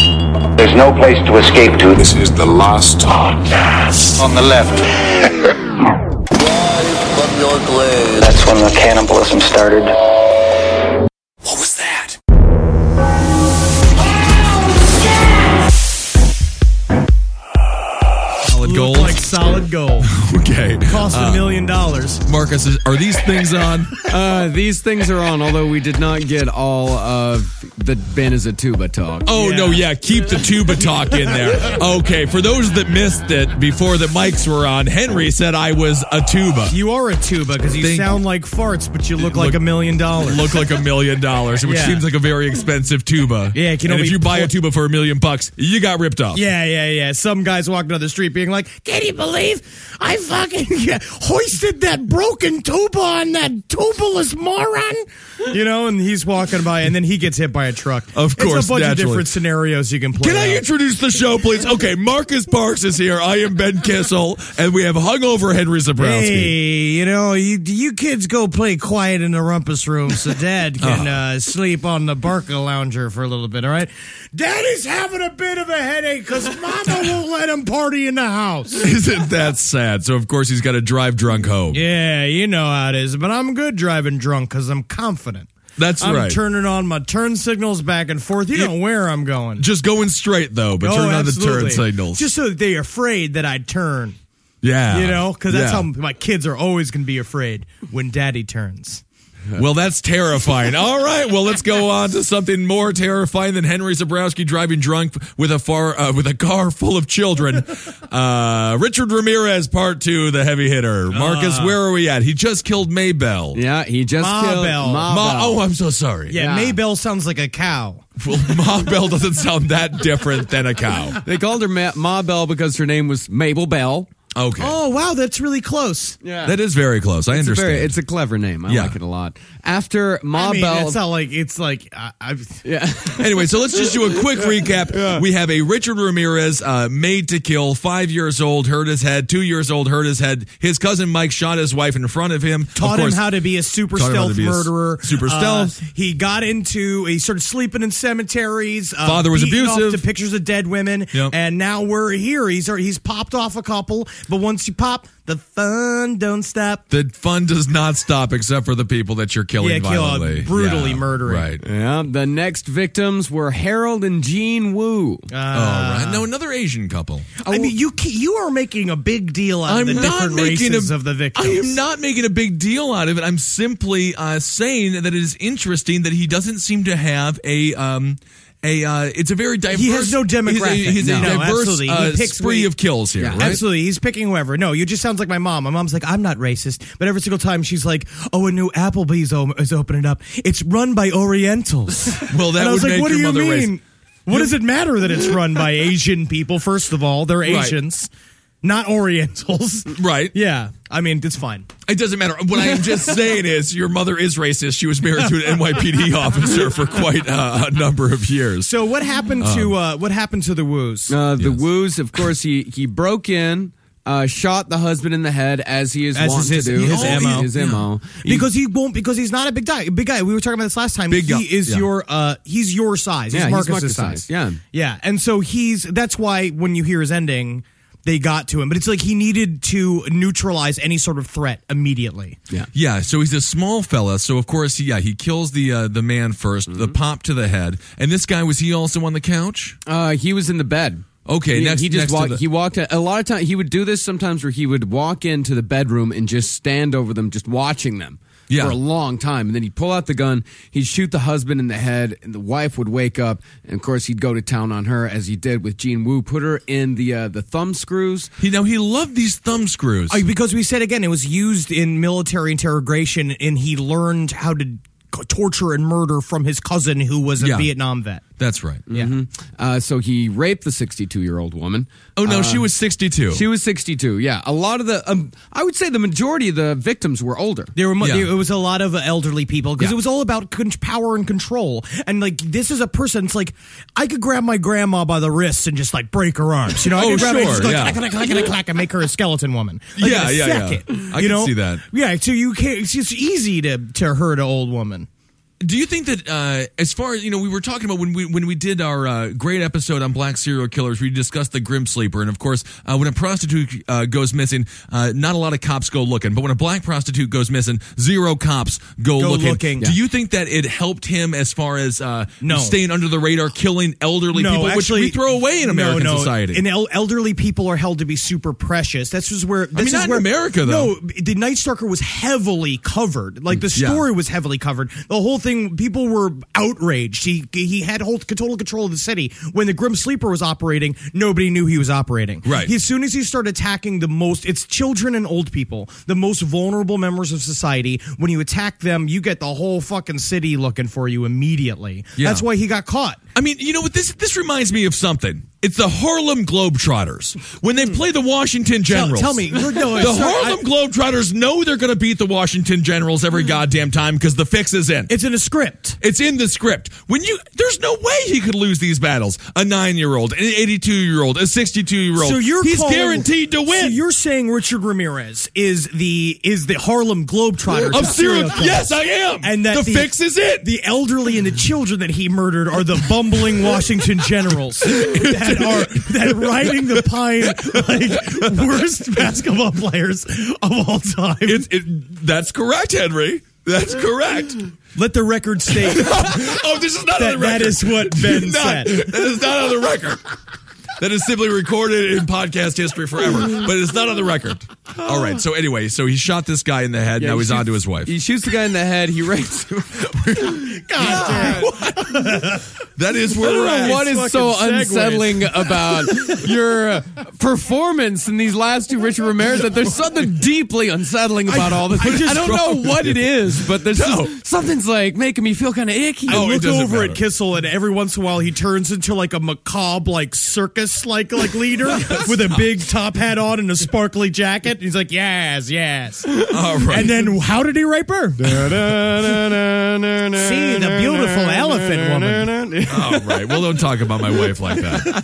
There's no place to escape to. This is the last podcast. On the left. From your grave. That's when the cannibalism started. What was that? Solid gold. Like solid gold. Okay. Cost $1 million. Marcus, are these things on? These things are on, although we did not get all of the Benazatuba talk. Oh, no, yeah. Keep the tuba talk in there. Okay, for those that missed it before the mics were on, Henry said I was a tuba. You are a tuba because you sound like farts, but you look like $1 million. Look like $1 million, which seems like a very expensive tuba. Yeah, and if you buy a tuba for $1 million, you got ripped off. Yeah. Some guys walking down the street being like, "Can you believe I fucking hoisted that broken tuba on that tubaless moron?" You know, and he's walking by, and then he gets hit by a truck. Of course, it's a bunch naturally. of different scenarios you can play. Can I introduce the show, please? Okay, Marcus Parks is here. I am Ben Kissel, and we have hungover Henry Zabrowski. Hey, you kids go play quiet in the rumpus room so Dad can sleep on the Barca lounger for a little bit, all right? Daddy's having a bit of a headache because Mama won't let him party in the house. Isn't that sad? So, of course, he's got to drive drunk home. Yeah, you know how it is, but I'm good driving drunk because I'm confident. That's I'm right. turning on my turn signals back and forth. You know where I'm going. Just going straight, though, but turn on the turn signals. Just so that they're afraid that I'd turn. Yeah. You know, because that's how my kids are always going to be afraid when Daddy turns. Well, that's terrifying. All right, well, let's go on to something more terrifying than Henry Zabrowski driving drunk with a car full of children. Richard Ramirez, part 2, the heavy hitter. Marcus, where are we at? He just killed Maybell. Yeah, he just killed Ma. Oh, I'm so sorry. Yeah, Maybell sounds like a cow. Well, Ma Bell doesn't sound that different than a cow. They called her Ma Bell because her name was Mabel Bell. Okay. Oh, wow, that's really close. Yeah. That is very close. I understand. It's a clever name. I like it a lot. After Ma Bell. It's not like, yeah. Anyway, so let's just do a quick recap. Yeah. We have a Richard Ramirez made to kill, 5 years old, hurt his head, 2 years old, hurt his head. His cousin Mike shot his wife in front of him. Taught him how to be a super stealth murderer. Super stealth. He started sleeping in cemeteries. Father was abusive. Off to pictures of dead women. Yep. And now we're here. He's popped off a couple. But once you pop, the fun don't stop. The fun does not stop except for the people that you're killing violently. Brutally murdering. Right. Yeah. The next victims were Harold and Jean Wu. Right. No, another Asian couple. I mean, you are making a big deal out of the different races of the victims. I am not making a big deal out of it. I'm simply saying that it is interesting that he doesn't seem to have it's a very diverse. He has no demographic. He's a diverse spree of kills here. Yeah, right? Absolutely. He's picking whoever. No, you just sounds like my mom. My mom's like, I'm not racist, but every single time she's like, "Oh, a new Applebee's is opening up. It's run by Orientals." Well, that would make your mother racist. What does it matter that it's run by Asian people? First of all, they're Asians. Right. Not Orientals. Right. Yeah. I mean, it's fine. It doesn't matter. What I am just saying is your mother is racist. She was married to an NYPD officer for quite a number of years. So what happened to the Woos? The Woos, of course, he broke in, shot the husband in the head as he is wont to do. His MO. Because he's not a big guy. Big guy. We were talking about this last time. He's your size. He's Marcus's size. Yeah. Yeah. And so that's why when you hear his ending, they got to him, but it's like he needed to neutralize any sort of threat immediately. Yeah. So he's a small fella. So of course, he kills the man first, the pop to the head, and this guy, was he also on the couch? He was in the bed. Okay, he walked. A lot of times he would do this sometimes, where he would walk into the bedroom and just stand over them, just watching them. For a long time. And then he'd pull out the gun, he'd shoot the husband in the head, and the wife would wake up, and of course he'd go to town on her, as he did with Jean Wu, put her in the thumb screws. He loved these thumb screws. Because we said again, it was used in military interrogation, and he learned how to torture and murder from his cousin who was a Vietnam vet. That's right. Yeah. Mm-hmm. So he raped the 62-year-old woman. Oh, no, she was 62. She was 62, yeah. A lot of I would say the majority of the victims were older. It was a lot of elderly people, because it was all about power and control. And, this is a person, it's like, I could grab my grandma by the wrists and just, break her arms. I could grab her and just clack and make her a skeleton woman. I can see that. Yeah, so you can't, it's just easy to hurt an old woman. Do you think that as far as, we were talking about when we did our great episode on black serial killers, we discussed the Grim Sleeper. And of course, when a prostitute goes missing, not a lot of cops go looking. But when a black prostitute goes missing, 0 cops go looking. Do you think that it helped him as far as staying under the radar, killing elderly people, actually, which we throw away in American society? And elderly people are held to be super precious. This is where... not in America, though. No, the Night Stalker was heavily covered. Like, the story was heavily covered. The whole thing, people were outraged. He had total control of the city. When the Grim Sleeper was operating, nobody knew he was operating. Right. As soon as he started attacking it's children and old people, the most vulnerable members of society. When you attack them, you get the whole fucking city looking for you immediately. Yeah. That's why he got caught. I mean, you know what? This reminds me of something. It's the Harlem Globetrotters. When they play the Washington Generals. Tell me. Harlem Globetrotters know they're going to beat the Washington Generals every goddamn time because the fix is in. It's in a script. It's in the script. There's no way he could lose these battles. A 9-year-old, an 82-year-old, a 62-year-old. So he's guaranteed to win. So you're saying Richard Ramirez is the Harlem Globetrotters of serial killers? Yes, I am. And that the fix is it. The elderly and the children that he murdered are the bumbling Washington Generals that riding the pine like worst basketball players of all time. That's correct, Henry. That's correct. Let the record state. This is not on the record. That is what Ben said. That is not on the record. That is simply recorded in podcast history forever, but it's not on the record. All right. So anyway, he shot this guy in the head. Now he's on to his wife. He shoots the guy in the head. He rapes him. God damn. That is where we're at. What is so unsettling about your performance in these last two Richard Ramirez that there's something deeply unsettling about all this. I don't know what it is, but there's something's like making me feel kind of icky. I look over at Kissel, and every once in a while he turns into like a macabre, like circus like leader with a big top hat on and a sparkly jacket. And he's like, yes. All right. And then how did he rape her? See, the beautiful elephant woman. All right. Well, don't talk about my wife like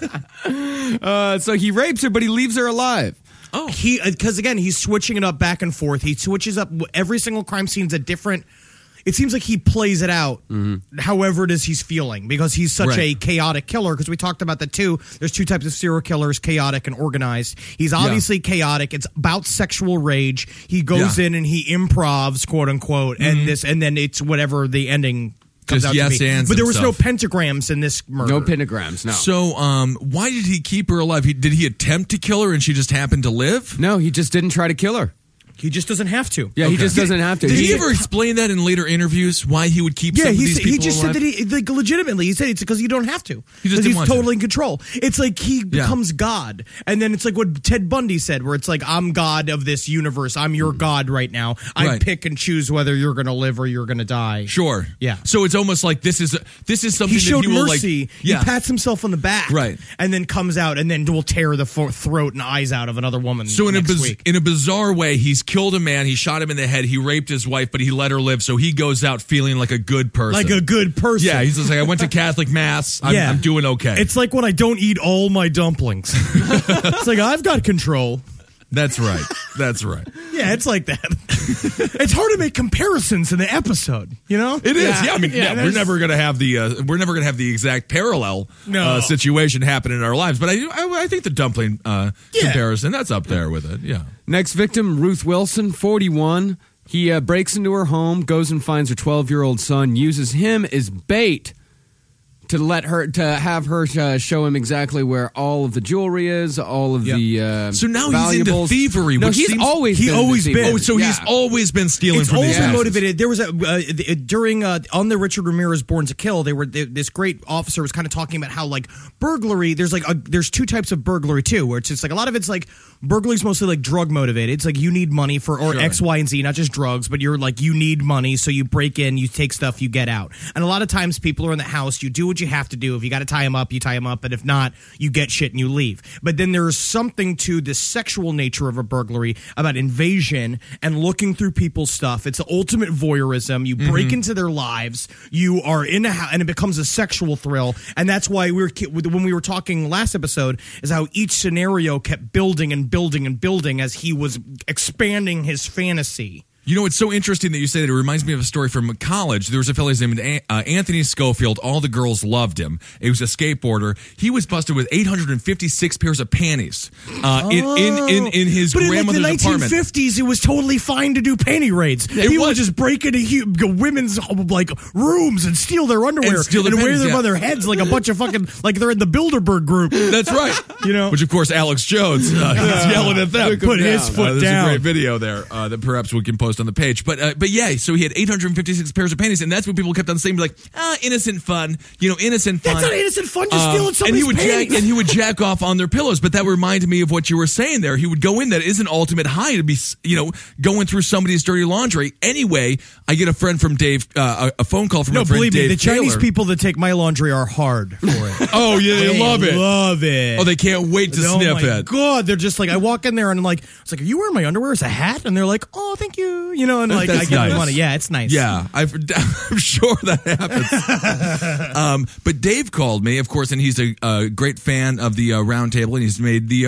that. So he rapes her, but he leaves her alive. Oh, because again, he's switching it up back and forth. He switches up every single crime scene's a different. It seems like he plays it out however it is he's feeling because he's such a chaotic killer. Because we talked about the two. There's two types of serial killers, chaotic and organized. He's obviously chaotic. It's about sexual rage. He goes in and he improvs, quote unquote, and then it's whatever the ending comes just out yes to be. ands. But there was stuff. no pentagrams in this murder. No pentagrams, no. So why did he keep her alive? Did he attempt to kill her and she just happened to live? No, he just didn't try to kill her. He just doesn't have to. Yeah, he just doesn't have to. Did he ever explain that in later interviews? Why he would keep some of these people he just alive? said that legitimately. He said it's because you don't have to. He just he's didn't want totally in control. It's like he becomes God, and then it's like what Ted Bundy said, where it's like I'm God of this universe. I'm your God right now. I pick and choose whether you're going to live or you're going to die. Sure. Yeah. So it's almost like this is something he showed that he will mercy. like. He pats himself on the back, right, and then comes out and then will tear the throat and eyes out of another woman. So in a bizarre way, he's killed a man. He shot him in the head. He raped his wife, but he let her live. So he goes out feeling like a good person. Like a good person. Yeah, he's just like, I went to Catholic Mass. I'm doing okay. It's like when I don't eat all my dumplings. It's like, I've got control. That's right. That's right. Yeah, it's like that. It's hard to make comparisons in the episode, you know? It is. Yeah, I mean, we're never going to have the exact parallel situation happen in our lives. But I think the dumpling comparison, that's up there with it. Yeah. Next victim, Ruth Wilson, 41. He breaks into her home, goes and finds her 12-year-old son, uses him as bait to have her show him exactly where all of the jewelry is, all of the so now valuables. He's into thievery. No, which he's always been. Oh, so he's always been stealing it's from these houses. motivated. There was during on the Richard Ramirez Born to Kill. This great officer was kind of talking about how like burglary. There's two types of burglary too, where it's just like a lot of it's like burglary's mostly like drug motivated. It's like you need money for X, Y, and Z, not just drugs, but you're like you need money, so you break in, you take stuff, you get out. And a lot of times people are in the house, you do what you have to do. If you got to tie them up, you tie them up, and if not, you get shit and you leave. But then there's something to the sexual nature of a burglary about invasion and looking through people's stuff. It's the ultimate voyeurism. You break into their lives. You are in a house, and it becomes a sexual thrill. And that's why when we were talking last episode, is how each scenario kept building and building and building as he was expanding his fantasy. You know, it's so interesting that you say that. It reminds me of a story from college. There was a fellow named Anthony Schofield. All the girls loved him. He was a skateboarder. He was busted with 856 pairs of panties in his grandmother's apartment. But in the 1950s, it was totally fine to do panty raids. People would just break into women's rooms and steal their underwear and wear them on their heads like a bunch of fucking like they're in the Bilderberg group. That's right. Which of course Alex Jones he's yelling at them. Put his foot down. There's a great video there that perhaps we can post on the page. But yeah, so he had 856 pairs of panties, and that's what people kept on saying, like, innocent fun. Innocent fun. That's not innocent fun, just stealing somebody's panties. And he would jack off on their pillows. But that reminded me of what you were saying there. He would go in. That is an ultimate high to be, going through somebody's dirty laundry. Anyway, I get a friend from Dave, a phone call from my friend Dave. No, believe me, the Chinese people that take my laundry are hard for it. Oh, yeah, they love it. Love it. Oh, they can't wait to sniff it. Oh, my God. They're just like, I walk in there and I'm like, it's like, are you wearing my underwear as a hat? And they're like, oh, thank you. And like, I give them money. Yeah, it's nice. Yeah, I'm sure that happens. But Dave called me, of course, and he's a great fan of the Round Table, and he's made the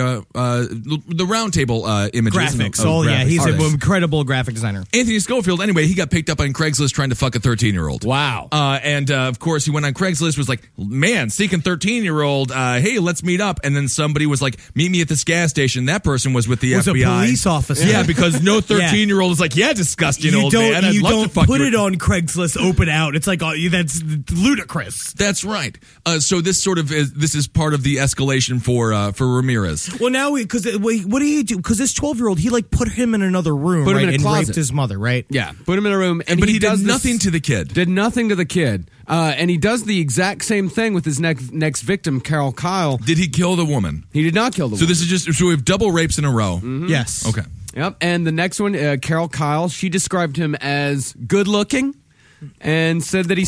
Round Table images. Graphics. He's an incredible graphic designer. Anthony Schofield, anyway, he got picked up on Craigslist trying to fuck a 13-year-old. Wow. And of course, he went on Craigslist, was like, man, seeking 13-year-old, hey, let's meet up. And then somebody was like, meet me at this gas station. That person was with the FBI. Was a police officer. Yeah, because no 13-year-old is like, yeah, disgusting old man. You don't put it on Craigslist open out. It's like, that's ludicrous. That's right. So this this is part of the escalation for Ramirez. Well, now, because what do you do? Because this 12-year-old, he like put him in another room, put him in a and closet. Raped his mother, right? Yeah, put him in a room, but he did nothing to the kid. Did nothing to the kid, and he does the exact same thing with his next victim, Carol Kyle. Did he kill the woman? He did not kill the woman. So this is so we have double rapes in a row. Mm-hmm. Yes. Okay. Yep. And the next one, Carol Kyle, she described him as good looking, and said that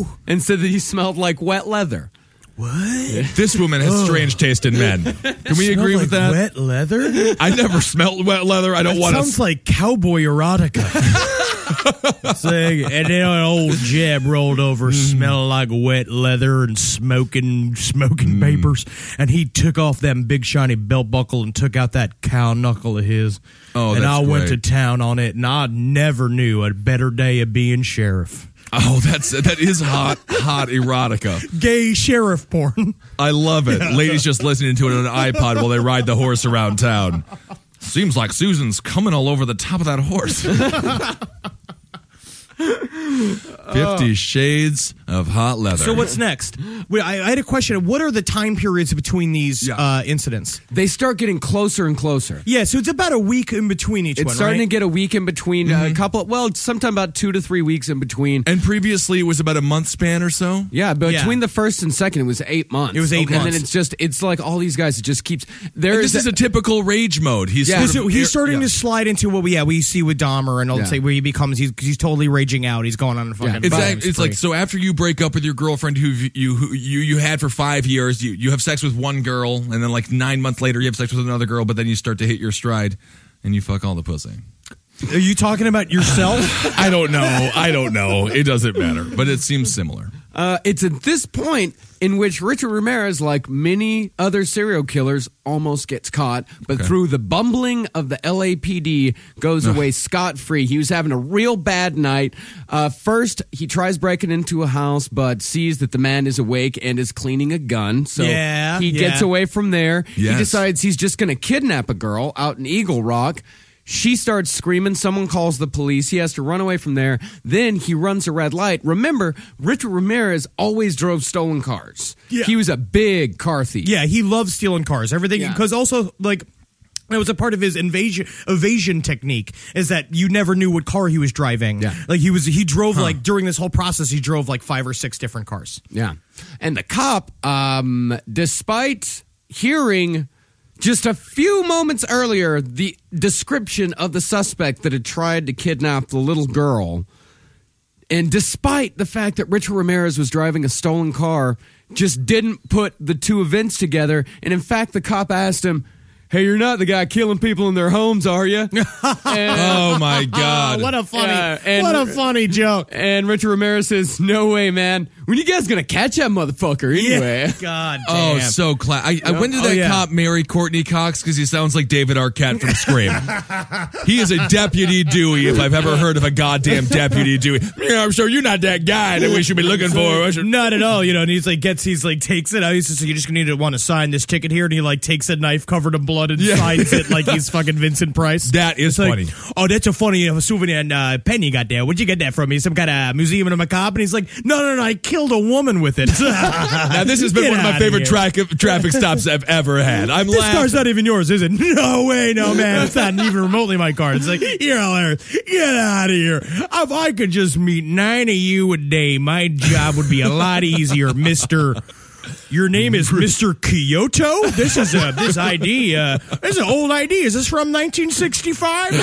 he smelled like wet leather. What? This woman has strange taste in men. Can we agree with that? Wet leather? I never smelled wet leather. I don't want to. Sounds like cowboy erotica. And then an old Jeb rolled over, smelling like wet leather and smoking papers. And he took off that big shiny belt buckle and took out that cow knuckle of his. Oh, and that's I went to great. town on it, and I never knew a better day of being sheriff. Oh, that is hot erotica. Gay sheriff porn. I love it. Ladies just listening to it on an iPod while they ride the horse around town. Seems like Susan's coming all over the top of that horse. 50 Shades of Hot Leather. So what's next? I had a question. What are the time periods between these incidents? They start getting closer and closer. Yeah, so it's about a week in between each one, It's starting right? to get a week in between, a couple, sometime about 2 to 3 weeks in between. And previously it was about a month span or so? Yeah, but between the first and second, it was 8 months. It was 8 months. And then it's like all these guys, it just keeps... This is a typical rage mode. He's starting to slide into what we see with Dahmer, and I'll say where he becomes, he's totally raging out. He's going on a fucking It's like, so after you break up with your girlfriend who you had for 5 years, you have sex with one girl, and then like 9 months later you have sex with another girl, but then you start to hit your stride and you fuck all the pussy. Are you talking about yourself? I don't know. It doesn't matter, but it seems similar. It's at this point in which Richard Ramirez, like many other serial killers, almost gets caught, but through the bumbling of the LAPD, goes away scot-free. He was having a real bad night. First, he tries breaking into a house, but sees that the man is awake and is cleaning a gun. So he gets away from there. Yes. He decides he's just going to kidnap a girl out in Eagle Rock. She starts screaming. Someone calls the police. He has to run away from there. Then he runs a red light. Remember, Richard Ramirez always drove stolen cars. Yeah. He was a big car thief. Yeah, he loves stealing cars. Everything, because also, like, it was a part of his evasion technique, is that you never knew what car he was driving. Yeah. Like, he drove, like, during this whole process, he drove, like, 5 or 6 different cars. Yeah. And the cop, despite hearing... just a few moments earlier, the description of the suspect that had tried to kidnap the little girl, and despite the fact that Richard Ramirez was driving a stolen car, just didn't put the two events together. And in fact, the cop asked him, "Hey, you're not the guy killing people in their homes, are you?" Oh my God! What a funny joke. And Richard Ramirez says, "No way, man. When you guys gonna catch that motherfucker anyway? Yeah. God damn. Oh, so when did that cop marry Courtney Cox? Because he sounds like David Arquette from Scream. He is a Deputy Dewey, if I've ever heard of a goddamn Deputy Dewey. Yeah, I'm sure you're not that guy that we should be looking for. Not at all, and he's like, takes it out. He's just like, you just need to want to sign this ticket here, and he like takes a knife covered in blood and signs it like he's fucking Vincent Price. That is funny. Oh, that's a funny souvenir pen you got there. Where'd you get that from? Some kind of museum in a macabre? And he's like, no, I killed a woman with it. Now, this has been one of my favorite traffic stops I've ever had. This car's not even yours, is it? No way, no, man. It's not even remotely my car. It's like, you're hilarious. Get out of here. If I could just meet 9 of you a day, my job would be a lot easier, Mr. Your name is Mr. Kyoto? This is this ID. This is an old ID. Is this from 1965?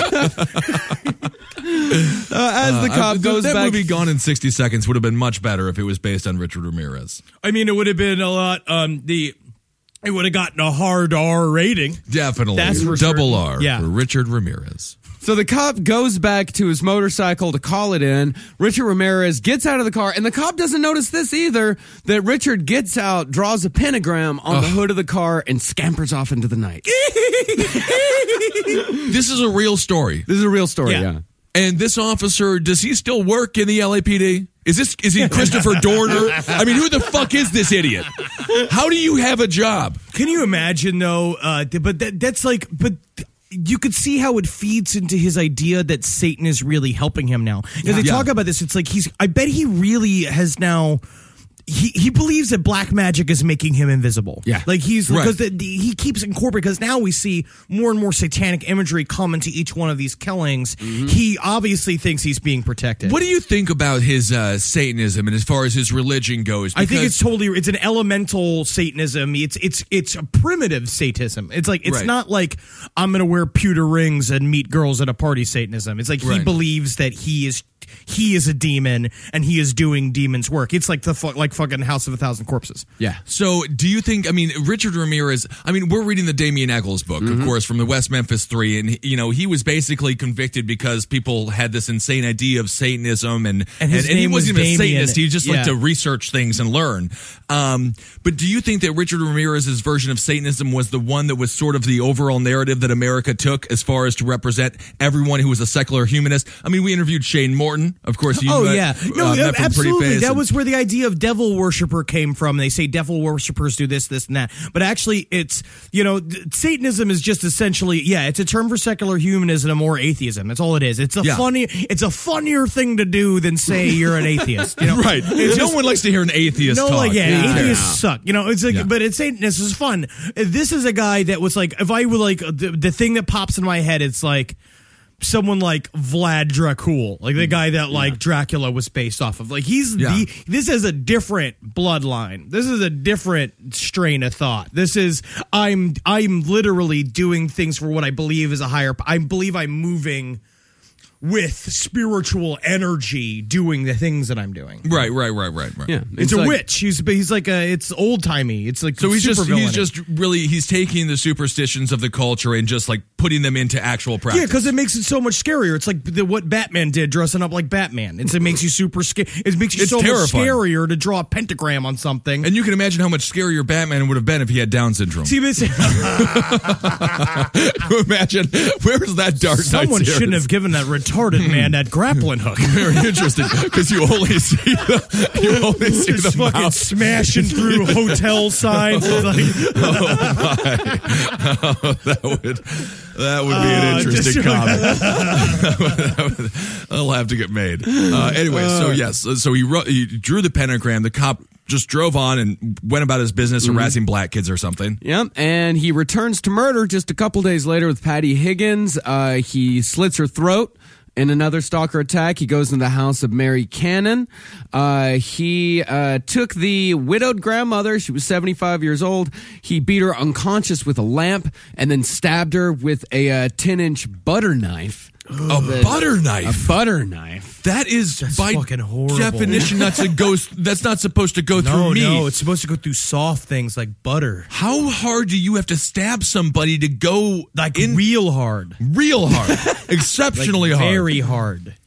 As the cop goes that back, movie Gone in 60 Seconds would have been much better if it was based on Richard Ramirez. I mean, it would have been a lot. It would have gotten a hard R rating. Definitely, that's for double certain. R for Richard Ramirez. So the cop goes back to his motorcycle to call it in. Richard Ramirez gets out of the car, and the cop doesn't notice this either, that Richard gets out, draws a pentagram on the hood of the car, and scampers off into the night. This is a real story. This is a real story, yeah. And this officer, does he still work in the LAPD? Is he Christopher Dorner? I mean, who the fuck is this idiot? How do you have a job? Can you imagine, though? But you could see how it feeds into his idea that Satan is really helping him now. Because they talk about this, it's like I bet he really has now. He believes that black magic is making him invisible. Yeah. Like because he keeps incorporating, because now we see more and more satanic imagery come into each one of these killings. Mm-hmm. He obviously thinks he's being protected. What do you think about his Satanism and as far as his religion goes? I think it's an elemental Satanism. It's a primitive Satanism. It's like, it's not like I'm going to wear pewter rings and meet girls at a party Satanism. It's like he believes that he is a demon and he is doing demons' work. It's like fucking House of a Thousand Corpses. Yeah. So do you think, Richard Ramirez, we're reading the Damien Eccles book, of course, from the West Memphis 3, and he was basically convicted because people had this insane idea of Satanism, and he wasn't even a Satanist. He just liked to research things and learn. But do you think that Richard Ramirez's version of Satanism was the one that was sort of the overall narrative that America took as far as to represent everyone who was a secular humanist? We interviewed Shane Morton, of course. Absolutely. That was where the idea of devil worshiper came from. They say devil worshipers do this, and that. But actually, it's, Satanism is just essentially, it's a term for secular humanism or atheism. That's all it is. It's a funnier thing to do than say you're an atheist. Right. No one likes to hear an atheist talk. Atheists suck. It's like, but it's Satanism is fun. This is a guy that was like, if I would like, the thing that pops in my head, it's like, someone like Vlad Dracul, like the guy that Dracula was based off of. Like this is a different bloodline. This is a different strain of thought. This is I'm literally doing things for what I believe is a higher. I believe I'm moving with spiritual energy doing the things that I'm doing. Right. Yeah, it's a witch. He's like it's old timey. It's like so he's taking the superstitions of the culture and just like putting them into actual practice. Yeah, because it makes it so much scarier. It's like what Batman did, dressing up like Batman. It makes you super scared. It makes you so terrifying. Much scarier to draw a pentagram on something. And you can imagine how much scarier Batman would have been if he had Down syndrome. See, this imagine where's that Dark Knight Someone series? Shouldn't have given that retarded man that grappling hook. Very interesting, because you only see the fucking mouth smashing through hotel signs. That would be an interesting comic. That'll have to get made. Anyway, so he drew the pentagram. The cop just drove on and went about his business harassing black kids or something. Yep, and he returns to murder just a couple days later with Patty Higgins. He slits her throat. In another stalker attack, he goes into the house of Mary Cannon. He took the widowed grandmother. She was 75 years old. He beat her unconscious with a lamp and then stabbed her with a 10-inch butter knife. A butter knife? A butter knife. That's by fucking horrible. definition that's not supposed to go through meat. No, it's supposed to go through soft things like butter. How hard do you have to stab somebody to go real hard? Real hard. Exceptionally hard. Very hard.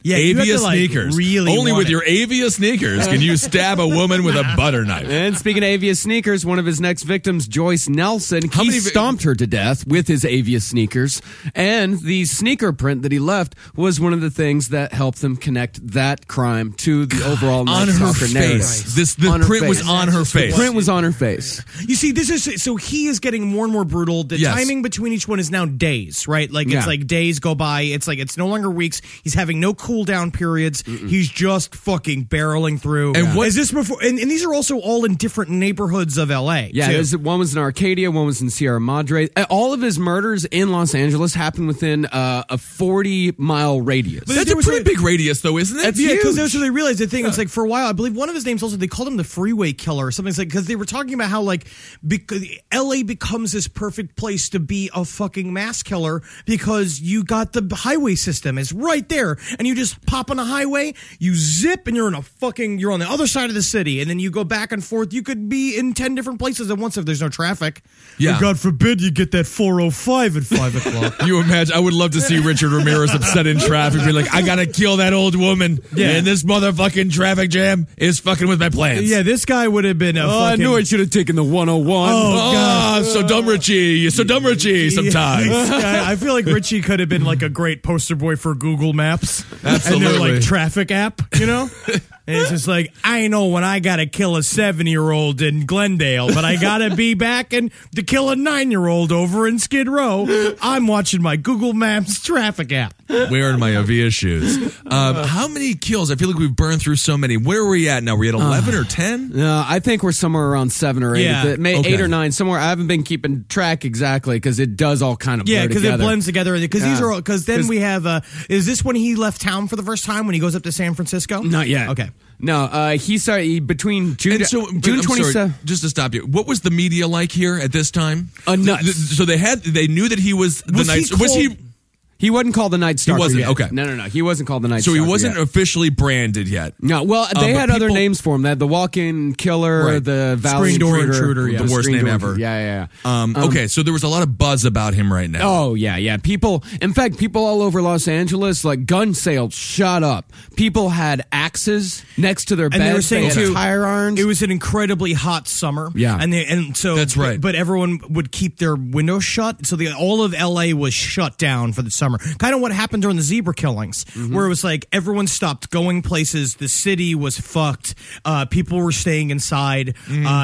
Yeah, you have Avia to, like, sneakers. really Only want with it. your Avia sneakers can you stab a woman with a butter knife. And speaking of Avia sneakers, one of his next victims, Joyce Nelson, he stomped her to death with his Avia sneakers. And the sneaker print that he left was one of the things that helped them connect that crime to the overall on Night her Stalker narrative. face. The print was on her face. The print was on her face. You see, this is so he is getting more and more brutal. The Yes. timing between each one is now days, right? Like Yeah. it's like days go by. It's like it's no longer weeks. He's having no cool down periods. He's just fucking barreling through. And what- is this before? And these are also all in different neighborhoods of LA. Yeah, too. one was in Arcadia, one was in Sierra Madre. All of his murders in Los Angeles happened within a 40-mile radius. That's there a was pretty a- big radius, though, isn't it? That's Yeah, because huge. that's what they realized. The thing was like for a while, I believe one of his names also they called him the Freeway Killer or something like because they were talking about how like because LA becomes this perfect place to be a fucking mass killer because you got the highway system is right there and you just pop on a highway, you zip and you're on the other side of the city and then you go back and forth. You could be in 10 different places at once if there's no traffic. Yeah. And God forbid you get that 405 at 5 o'clock. You imagine? I would love to see Richard Ramirez upset in traffic, be like, "I gotta kill that old woman, and this motherfucking traffic jam is fucking with my plans." Yeah, this guy would have been a I fucking... knew I should have taken the 101. Oh, so dumb, Richie. So dumb, Richie. Sometimes. Yeah, I feel like Richie could have been like a great poster boy for Google Maps. Absolutely. And their like traffic app, you know? And it's just like, I know when I got to kill a 7-year-old in Glendale, but I got to be back and to kill a 9-year-old over in Skid Row. I'm watching my Google Maps traffic app. Wearing my Avia shoes. How many kills? I feel like we've burned through so many. Where are we at now? Are we at 11 or 10? I think we're somewhere around 7 or 8. Yeah. Eight or 9, somewhere. I haven't been keeping track exactly because it does all kind of blur Yeah, because it together. blends together. Because these Yeah. are because then we have. Is this when he left town for the first time when he goes up to San Francisco? Not yet. Okay. No, he started between June, And so, June I'm sorry, 27th. just to stop you, what was the media like here at this time? Nuts. So they knew that he was the Was night. he Was he? called- He wasn't called the Night Stalker wasn't, yet. okay. No. He wasn't called the Night So Stalker he wasn't yet. officially branded yet. No, well, they but had other people- names for him. They had the Walk-In Killer, Right. the Valley Screen Door Intruder, Intruder, yeah. The worst Screen name Door ever. Intruder. Yeah. Okay, so there was a lot of buzz about him right now. Oh, yeah. People all over Los Angeles, like gun sales shot up. People had axes next to their beds. And they were saying had too, tire irons. it was an incredibly hot summer. Yeah. and so That's right. But everyone would keep their windows shut, so all of LA was shut down for the summer. Kind of what happened during the zebra killings, where it was like everyone stopped going places. The city was fucked. People were staying inside.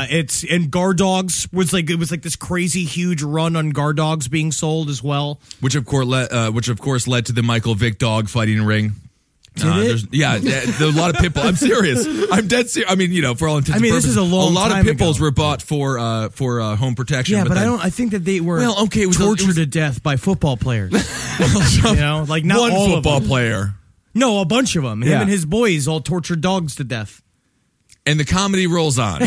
And guard dogs was like this crazy huge run on guard dogs being sold as well. Which of course led to the Michael Vick dog fighting ring. Did it? There's a lot of pit bulls. I'm serious. I'm dead serious. I mean, for all intents and this purposes, is a long lot time of pit bulls ago. were bought for home protection. Yeah, but then- I think that they were Well, okay, it was tortured to death by football players. Like not one all football of them. player. No, a bunch of them. Him Yeah. and his boys all tortured dogs to death. And the comedy rolls on.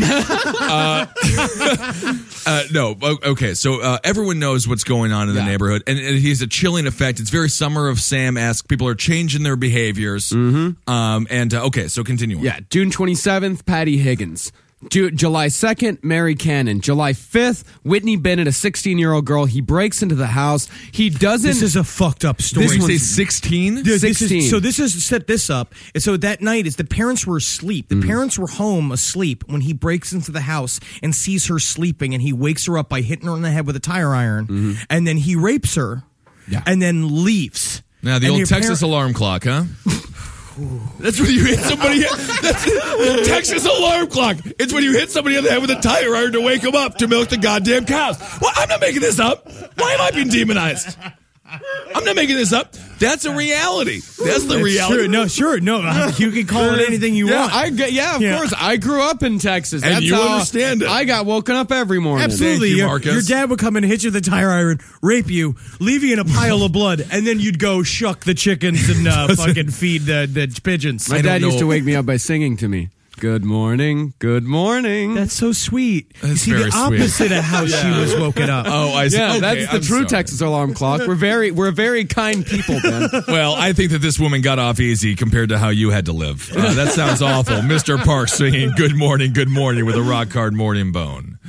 Okay. So everyone knows what's going on in the neighborhood, and he has a chilling effect. It's very Summer of Sam-esque. People are changing their behaviors. Okay, so continue on. Yeah, June 27th, Patty Higgins. July 2nd, Mary Cannon. July 5th, Whitney Bennett, a 16-year-old girl. He breaks into the house. He doesn't. This is a fucked up story. Did you say 16? Dude, 16. This is set this up. And so that night is the parents were asleep. The parents were home asleep when he breaks into the house and sees her sleeping, and he wakes her up by hitting her on the head with a tire iron, and then he rapes her, and then leaves. Now, the And old your Texas alarm clock, huh? That's when you hit somebody. That's the Texas alarm clock. It's when you hit somebody on the head with a tire iron to wake them up to milk the goddamn cows. Well, I'm not making this up. Why am I being demonized? I'm not making this up. That's a reality. That's the reality. Sure. No. You can call it anything you want. Of course. I grew up in Texas. And That's you how understand it. I got woken up every morning. Absolutely. Thank you, Your Marcus. dad would come in and hit you with a tire iron, rape you, leave you in a pile of blood, and then you'd go shuck the chickens and fucking feed the pigeons. My dad used to wake me up by singing to me, "Good morning, good morning." That's so sweet. You see, very the sweet. opposite of how she was woken up. Oh, I see. Yeah, Okay, that's the I'm true sorry. Texas alarm clock. We're very kind people, Ben. Well, I think that this woman got off easy compared to how you had to live. That sounds awful. Mr. Parks singing good morning with a rock hard morning bone.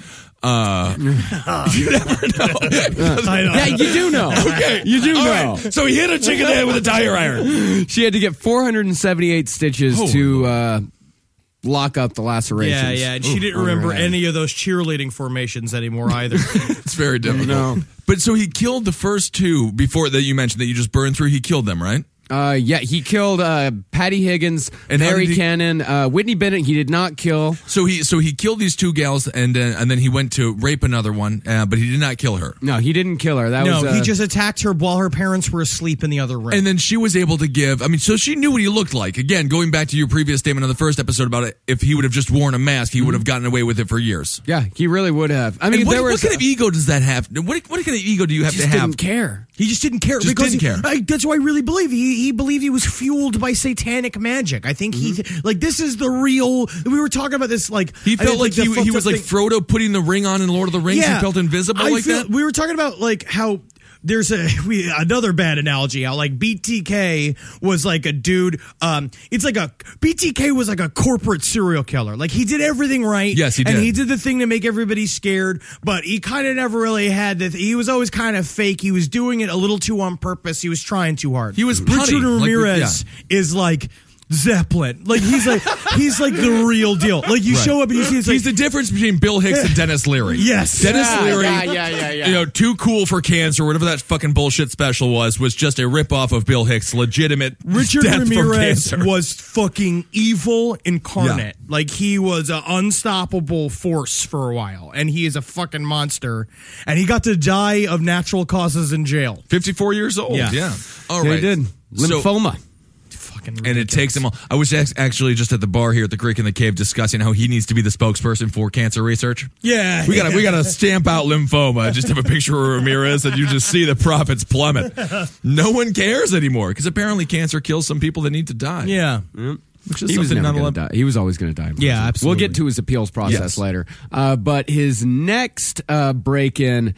You never know. Yeah, you do know. Okay, You do All know. right. So he hit a chick in the head with a tire iron. She had to get 478 stitches Holy to lock up the lacerations. Yeah, and she didn't on her remember head. any of those cheerleading formations anymore either. It's very difficult. No. But so he killed the first two before that you mentioned that you just burned through. He killed them, right? Yeah, he killed Patty Higgins, And how Mary did he- Cannon, Whitney Bennett. He did not kill. So he killed these two gals, and then he went to rape another one, but he did not kill her. No, he didn't kill her. That was he just attacked her while her parents were asleep in the other room. And then she was able to give. I mean, so she knew what he looked like. Again, going back to your previous statement on the first episode about it, if he would have just worn a mask, he would have gotten away with it for years. Yeah, he really would have. I mean, And what, there was what kind of ego does that have? What kind of ego do you have just to have? didn't care. He just didn't care. Just didn't care. That's why I really believe he believed he was fueled by satanic magic. I think this is the real. We were talking about this like He felt like the he fucked was up like thing. Frodo putting the ring on in Lord of the Rings. He felt invisible that. We were talking about like how. There's another bad analogy how like BTK was like a dude. It's like BTK was like a corporate serial killer. Like he did everything right. Yes, he and did. he did the thing to make everybody scared. But he kind of never really had that. He was always kind of fake. He was doing it a little too on purpose. He was trying too hard. He was punny, Richard Ramirez is like Zeppelin. Like he's like the real deal. Like you show up and you see it's like He's the difference between Bill Hicks and Dennis Leary. Yes. Dennis Leary. Yeah. You know, Too Cool for Cancer, whatever that fucking bullshit special was just a ripoff of Bill Hicks' legitimate Richard death from Ramirez cancer. was fucking evil incarnate. Yeah. Like he was an unstoppable force for a while, and he is a fucking monster. And he got to die of natural causes in jail. 54 years old. Yeah. Yeah. All He right. did. So- Lymphoma. Fucking and it takes him all. I was actually just at the bar here at the Creek in the Cave discussing how he needs to be the spokesperson for cancer research. Yeah, We gotta stamp out lymphoma. Just have a picture of Ramirez and you just see the profits plummet. No one cares anymore because apparently cancer kills some people that need to die. Yeah. Which is He was something never not a going to lot. die. He was always going to die. in prison. Yeah, absolutely. We'll get to his appeals process Yes. later. But his next break-in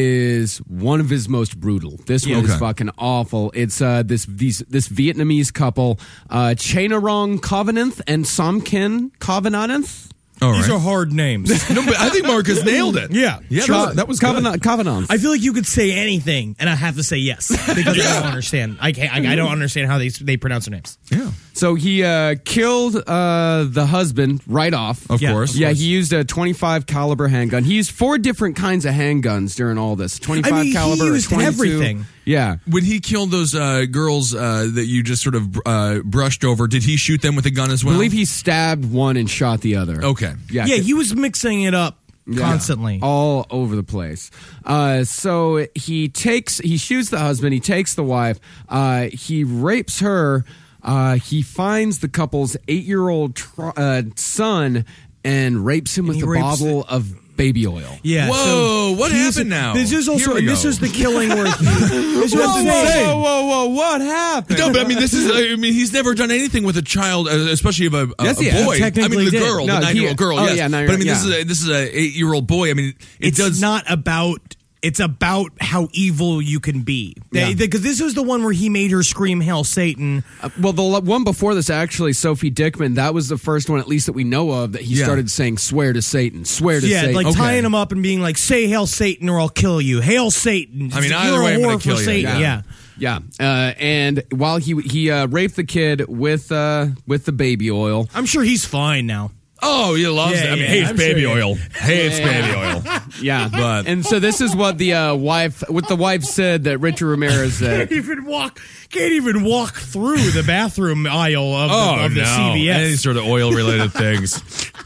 is one of his most brutal. This one is Okay. fucking awful. It's this Vietnamese couple, Chainarong Covenant and Somkin Covenant. All These right. are hard names. No, but I think Marcus nailed it. Yeah. Yeah, Sure. that was good. Covenant. I feel like you could say anything, and I have to say yes because I don't understand. I don't understand how they pronounce their names. Yeah. So he killed the husband right off. Of Yeah. course. Yeah, he used a 25 caliber handgun. He used 4 different kinds of handguns during all this. 25 I mean, he caliber, a used 22. everything. Yeah. When he killed those girls that you just sort of brushed over, did he shoot them with a gun as I well? believe he stabbed one and shot the other. Okay. Yeah. Yeah, he was mixing it up constantly. All over the place. So he shoots the husband, he takes the wife, he rapes her, he finds the couple's 8-year-old son and rapes him with he a rapes bottle of baby oil. Yeah. Whoa, what he's- happened now? This is also Here we this go. is the killing where he. This was the thing. whoa, what happened? No, but I mean, he's never done anything with a child, especially of a Yes, a he has. boy. I Technically mean, the did. girl, No, the 9-year-old girl. oh, Yes, yeah, 9-year-old, but I mean, yeah. this is a 8-year-old boy. I mean, it It's does not about. It's about how evil you can be. Yeah. Because this was the one where he made her scream "Hail Satan." Well, the one before this, actually, Sophie Dickman, that was the first one, at least that we know of, that he Yeah. started saying, swear to Satan, swear to Yeah, Satan. like Okay. tying him up and being like, "Say Hail Satan or I'll kill you." Hail Satan. I mean, You're either a way, I'm whore gonna for kill you. Satan. Yeah. Yeah. Yeah, and while he raped the kid with the baby oil. I'm sure he's fine now. Oh, he loves Yeah, it. I mean, yeah, hates I'm baby sure he- oil. Hates baby oil. Yeah, But- and so this is what the wife said that Richard Ramirez said. Can't even walk through the bathroom aisle of the CVS. Any sort of oil related things.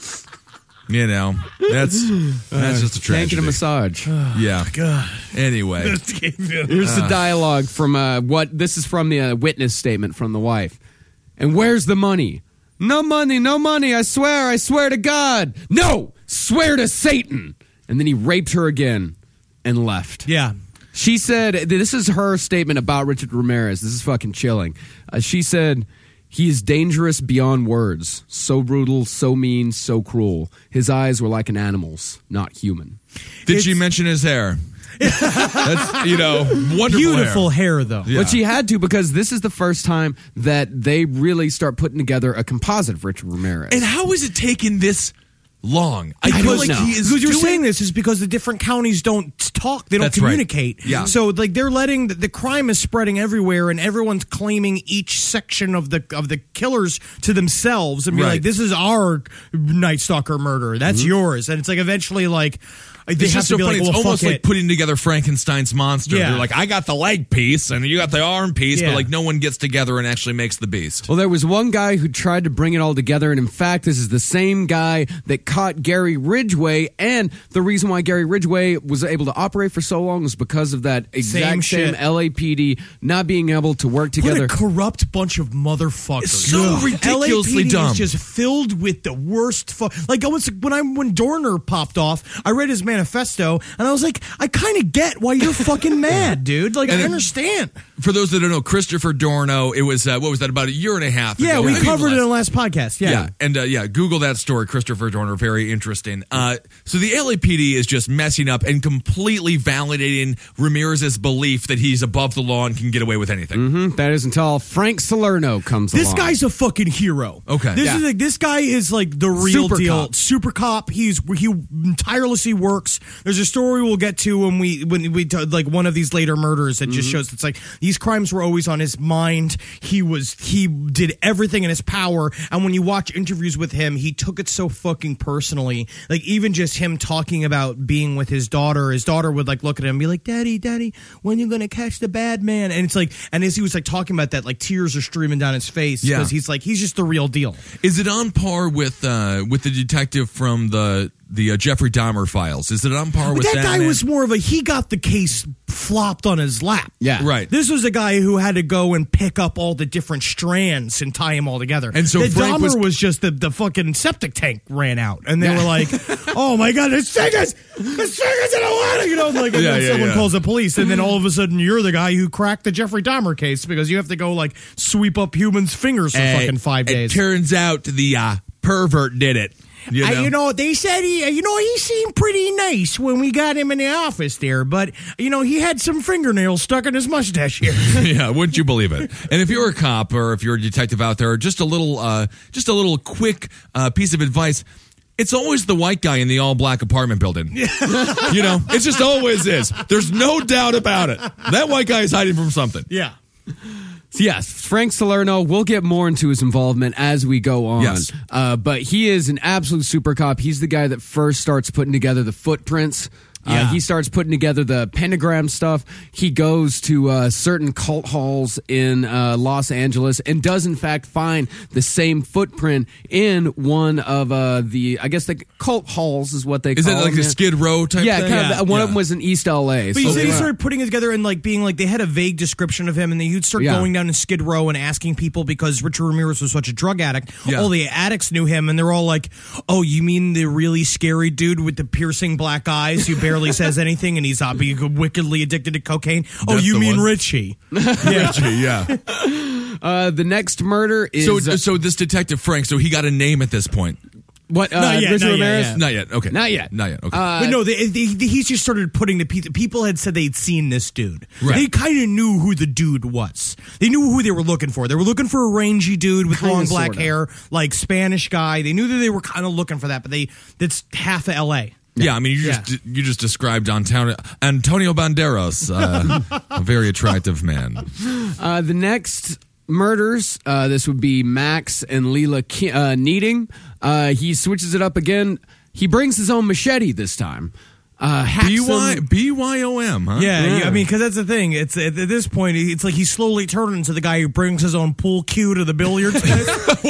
You know, that's just a Can't tragedy. get a massage. Yeah. God. Anyway, Here's the dialogue from this is from the witness statement from the wife. And where's the money? No money, I swear to God. No, swear to Satan. And then he raped her again and left. Yeah. She said, this is her statement about Richard Ramirez. This is fucking chilling. She said, he is dangerous beyond words. So brutal, so mean, so cruel. His eyes were like an animal's, not human. did she mention his hair? That's, wonderful Beautiful hair, though. Yeah. But she had to because this is the first time that they really start putting together a composite of Richard Ramirez. And how is it taken this long? I feel like he is because you're doing- saying this is because the different counties don't talk, they don't That's right. communicate. Yeah. So like they're letting the crime is spreading everywhere, and everyone's claiming each section of the killers to themselves and be Right. like, "This is our Night Stalker murder. That's yours." And it's like eventually like. They It's have just to so be funny. like, It's well, almost fuck like it. putting together Frankenstein's monster. Yeah. They're like, I got the leg piece and you got the arm piece, Yeah. but like no one gets together and actually makes the beast. Well, there was one guy who tried to bring it all together, and in fact, this is the same guy that caught Gary Ridgway. And the reason why Gary Ridgway was able to operate for so long was because of that exact same shit. LAPD not being able to work together. What a corrupt bunch of motherfuckers! It's so ridiculously LAPD dumb. is just filled with the worst. Like when Dorner popped off, I read his manifesto and I was like, I kind of get why you're fucking mad, dude. Like, I understand. For those that don't know, Christopher Dorno, it was, what was that, about a year and a half ago? Yeah, we Maybe covered it less. in the last podcast. Yeah. And Google that story, Christopher Dorner, very interesting. So the LAPD is just messing up and completely validating Ramirez's belief that he's above the law and can get away with anything. That is until Frank Salerno comes This along. guy's a fucking hero. Okay. This Yeah. is like this guy is like the real Super deal. cop. Super cop. He tirelessly works. There's a story we'll get to when we like one of these later murders that just shows it's like these crimes were always on his mind. He did everything in his power, and when you watch interviews with him, he took it so fucking personally. Like even just him talking about being with his daughter would like look at him and be like, Daddy, when you gonna catch the bad man? And it's like, and as he was like talking about that, like tears are streaming down his face Yeah. because he's just the real deal. Is it on par with the detective from the Jeffrey Dahmer files? Is it on par with But that guy man? was more of he got the case flopped on his lap. Yeah. Right. This was a guy who had to go and pick up all the different strands and tie them all together. And so the Frank Dahmer was- was just the fucking septic tank ran out, and they were like, "Oh my god, this thing is in the water," you know, like and Yeah, then yeah, someone yeah. calls the police, and then all of a sudden you're the guy who cracked the Jeffrey Dahmer case because you have to go like sweep up humans' fingers for fucking 5 days. It turns out the pervert did it. You know? They said he seemed pretty nice when we got him in the office there, but he had some fingernails stuck in his mustache here. Yeah, wouldn't you believe it? And if you're a cop or if you're a detective out there, just a little quick piece of advice. It's always the white guy in the all-black apartment building. It just always is. There's no doubt about it. That white guy is hiding from something. Yeah. So yes, Frank Salerno, we'll get more into his involvement as we go on. Yes. But he is an absolute super cop. He's the guy that first starts putting together the footprints. Yeah. He starts putting together the pentagram stuff. He goes to certain cult halls in Los Angeles and does, in fact, find the same footprint in one of the cult halls is what they Is call it like them. a Skid Row type Yeah, thing? kind of. One of them was in East L.A. But you So- said he started putting it together and like being like they had a vague description of him, and then you'd start Yeah. going down to Skid Row and asking people because Richard Ramirez was such a drug addict. Yeah. All the addicts knew him, and they're all like, "Oh, you mean the really scary dude with the piercing black eyes who barely says anything, and he's wickedly addicted to cocaine? Oh, That's you the mean one. Richie?" Richie, yeah. the next murder is So this detective Frank, so he got a name at this point. what? Not yet, Richard not yet, Ramirez? yeah. Not yet. Okay. Not yet. Okay. But no, he's just started putting the people had said they'd seen this dude. Right. They kind of knew who the dude was. They knew who they were looking for. They were looking for a rangy dude with Kinda, long black sorta. hair, like Spanish guy. They knew that they were kind of looking for that, but that's half of L.A. Yeah, I mean, you just described Antonio Banderas, a very attractive man. The next murders, this would be Max and Leela Needing. He switches it up again. He brings his own machete this time. BYOM, huh? Yeah, I mean, because that's the thing. It's at this point, it's like he's slowly turning into the guy who brings his own pool cue to the billiards place.